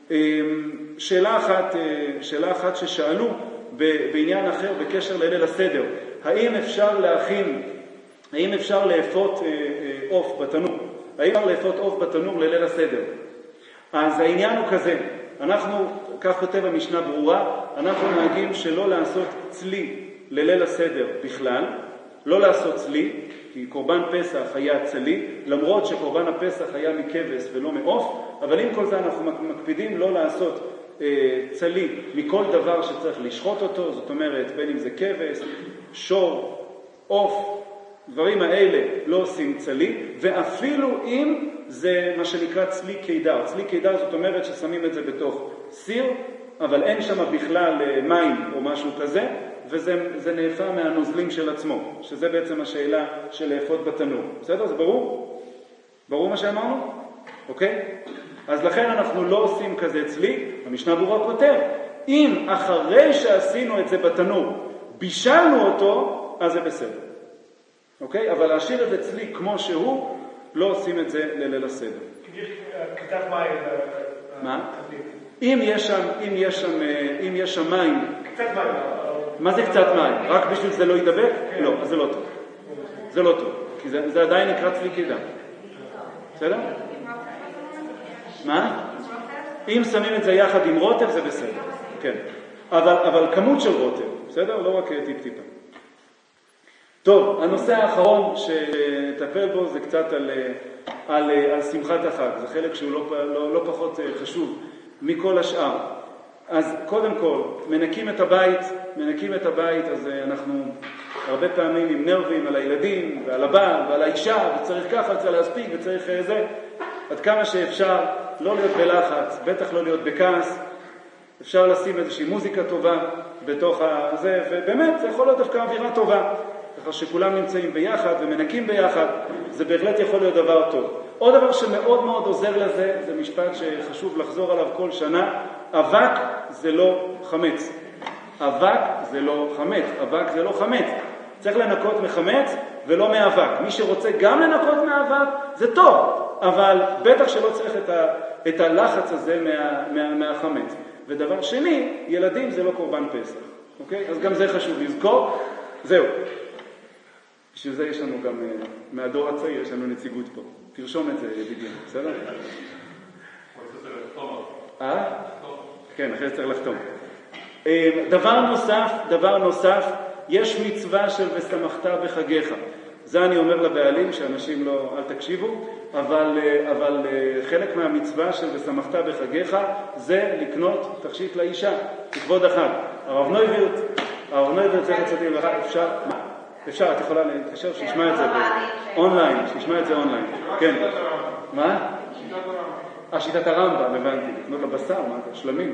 שאלה אחת, שאלה אחת ששאלו בעניין אחר בקשר לליל הסדר, האם אפשר להכין, האם אפשר לאפות עוף בתנור? האם אפשר לאפות עוף בתנור לליל הסדר? אז העניין הוא כזה, אנחנו, כך כותב המשנה ברורה, אנחנו נהגים שלא לעשות צלי לליל הסדר בכלל, לא לעשות צלי, כי קורבן פסח היה צלי, למרות שקורבן הפסח היה מכבש ולא מעוף, אבל עם כל זה אנחנו מקפידים לא לעשות אה, צלי מכל דבר שצריך לשחוט אותו, זאת אומרת בין אם זה כבש, שור, עוף, דברים האלה לא עושים צלי, ואפילו אם זה מה שנקרא צלי קידר. צלי קידר זאת אומרת ששמים את זה בתוך סיר, אבל אין שם בכלל מים או משהו כזה, וזה זה נאפה מהנוזלים של עצמו, שזה בעצם השאלה של לאפות בתנור. בסדר? זה ברור? ברור מה שאמרנו? אוקיי? אז לכן אנחנו לא עושים כזה צלי, המשנה ברורה כותב, אם אחרי שעשינו את זה בתנור, בישלנו אותו, אז זה בסדר. אוקיי? אבל להשאיר את זה צלי כמו שהוא, לא עושים את זה לליל הסדר. קצת מים. מה? אם יש שם, אם יש שם, אם יש שם מים, קצת מים. מה זה קצת מים? רק בשביל זה לא ידבק? לא, אז זה לא טוב. זה לא טוב, כי זה, זה עדיין נקרא צלי קידה. בסדר? מה? אם שמים את זה יחד עם רוטב זה בסדר. כן. אבל, אבל כמות של רוטב, בסדר? לא רק טיפ-טיפה. טוב, הנושא האחרון שטפל בו זה קצת על, על, על שמחת החג. זה חלק שהוא לא, לא, לא פחות חשוב מכל השאר. אז קודם כל, מנקים את הבית, מנקים את הבית, אז אנחנו הרבה פעמים עם נרבים על הילדים ועל הבעל ועל האישה, וצריך ככה, צריך להספיק וצריך זה. עד כמה שאפשר לא להיות בלחץ, בטח לא להיות בכעס, אפשר לשים איזושהי מוזיקה טובה בתוך הזה, ובאמת זה יכול להיות דווקא אווירה טובה. ככה שכולם נמצאים ביחד ומנקים ביחד, זה בהחלט יכול להיות דבר טוב. עוד דבר שמאוד מאוד עוזר לזה, זה משפט שחשוב לחזור עליו כל שנה, אבק זה לא חמץ. אבק זה לא חמץ, אבק זה לא חמץ. צריך לנקות מחמץ ולא מאבק. מי שרוצה גם לנקות מאבק, זה טוב, אבל בטח שלא צריך את, ה, את הלחץ הזה מה, מה, מהחמץ. ודבר שני, ילדים זה לא קורבן פסח. אוקיי? אז גם זה חשוב לזכור. זהו. בשביל זה יש לנו גם, מהדור הצעיר, יש לנו נציגות פה. תרשום את זה בדיוק, בסדר? אה? כן, אחרי זה צריך לחתום. דבר נוסף, דבר נוסף, יש מצווה של ושמחת בחגיך. זה אני אומר לבעלים, שאנשים לא, אל תקשיבו, אבל, אבל חלק מהמצווה של ושמחת בחגיך, זה לקנות תכשיט לאישה, לכבוד החג. הרב נויבירט, הרב נויבירט זה רציתי לך, אפשר... אפשר, את יכולה להתקשר, שישמע את זה אונליין, שישמע את זה אונליין. כן. מה? שיטת הרמב"ם, הבנתי. לקנות לבשר, מה זה? שלמים.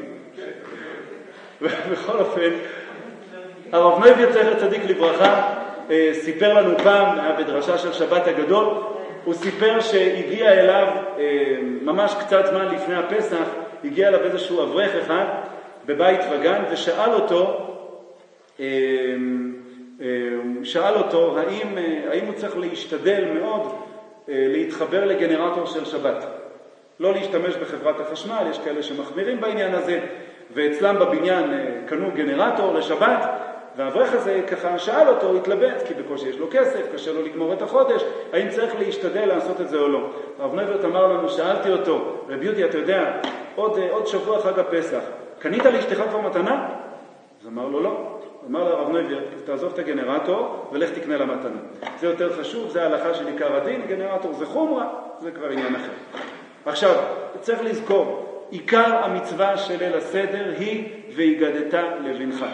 בכל אופן, הרב נויבירט זכר צדיק לברכה, סיפר לנו פעם, היה בדרשה של שבת הגדול, הוא סיפר שהגיע אליו, ממש קצת זמן לפני הפסח, הגיע אליו איזשהו אברך אחד, בבית וגן, ושאל אותו, שאל אותו האם, האם הוא צריך להשתדל מאוד להתחבר לגנרטור של שבת. לא להשתמש בחברת החשמל, יש כאלה שמחמירים בעניין הזה, ואצלם בבניין קנו גנרטור לשבת, והאברך הזה ככה שאל אותו, הוא התלבט, כי בקושי יש לו כסף, קשה לו לגמור את החודש, האם צריך להשתדל לעשות את זה או לא. הרב נויבירט אמר לנו, שאלתי אותו, רבי יהודה, אתה יודע, עוד, עוד שבוע חג הפסח, קנית לאשתך כבר מתנה? אז אמר לו לא. אמר לרב נויבר, תעזוב את הגנרטור ולך תקנה למתנה. זה יותר חשוב, זה ההלכה של עיקר הדין, גנרטור זה חומרה, זה כבר עניין אחר. עכשיו, צריך לזכור, עיקר המצווה של ליל הסדר היא והגדת לבנך.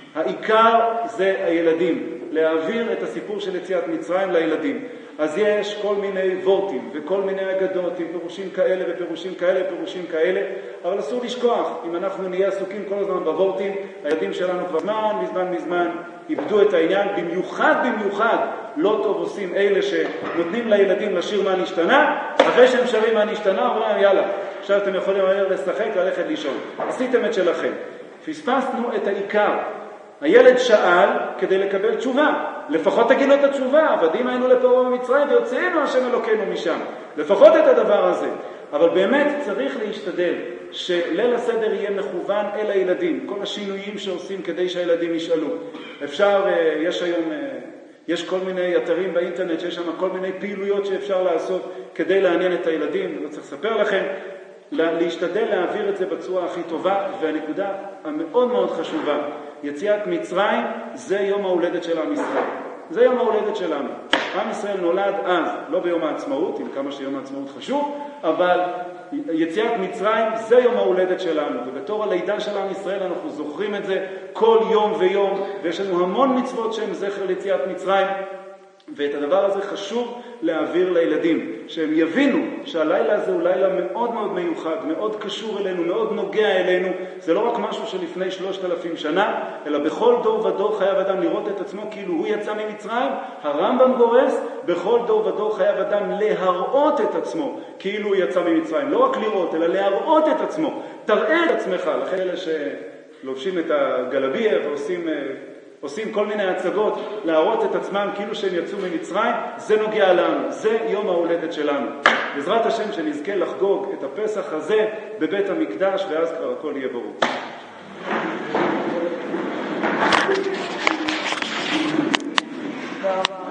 העיקר זה הילדים, להעביר את הסיפור של יציאת מצרים לילדים. אז יש כל מיני וורטים וכל מיני אגדות עם פירושים כאלה ופירושים כאלה ופירושים כאלה, אבל אסור לשכוח, אם אנחנו נהיה עסוקים כל הזמן בוורטים, הילדים שלנו כבר מזמן, מזמן, מזמן איבדו את העניין, במיוחד, במיוחד, לא טוב עושים אלה שנותנים לילדים לשיר מה נשתנה, אחרי שהם שרים מה נשתנה, אומרים יאללה, עכשיו אתם יכולים מהר לשחק, ללכת לישון. עשיתם את שלכם. פספסנו את העיקר. הילד שאל כדי לקבל תשובה. לפחות תגיד לו את התשובה, עבדים היינו לפרעה במצרים ויוצאנו השם אלוקינו משם. לפחות את הדבר הזה. אבל באמת צריך להשתדל שליל הסדר יהיה מכוון אל הילדים. כל השינויים שעושים כדי שהילדים ישאלו. אפשר, יש היום, יש כל מיני אתרים באינטרנט שיש שם כל מיני פעילויות שאפשר לעשות כדי לעניין את הילדים. לא צריך לספר לכם. להשתדל להעביר את זה בצורה הכי טובה, והנקודה המאוד מאוד חשובה, יציאת מצרים זה יום ההולדת של עם ישראל. זה יום ההולדת שלנו. עם ישראל נולד אז, לא ביום העצמאות, עם כמה שיום העצמאות חשוב, אבל יציאת מצרים זה יום ההולדת שלנו, ובתור הלידה של עם ישראל אנחנו זוכרים את זה כל יום ויום, ויש לנו המון מצוות שהם זכר ליציאת מצרים, ואת הדבר הזה חשוב להעביר לילדים, שהם יבינו שהלילה הזה הוא לילה מאוד מאוד מיוחד, מאוד קשור אלינו, מאוד נוגע אלינו. זה לא רק משהו שלפני שלושת אלפים שנה, אלא בכל דור ודור חייב אדם לראות את עצמו כאילו הוא יצא ממצרים. הרמב"ם גורס, בכל דור ודור חייב אדם להראות את עצמו כאילו הוא יצא ממצרים. לא רק לראות, אלא להראות את עצמו. תראה את עצמך. לכן אלה שלובשים את הגלביה ועושים... עושים כל מיני הצגות להראות את עצמם כאילו שהם יצאו ממצרים, זה נוגע לנו, זה יום ההולדת שלנו. בעזרת השם שנזכה לחגוג את הפסח הזה בבית המקדש, ואז כבר הכל יהיה ברור.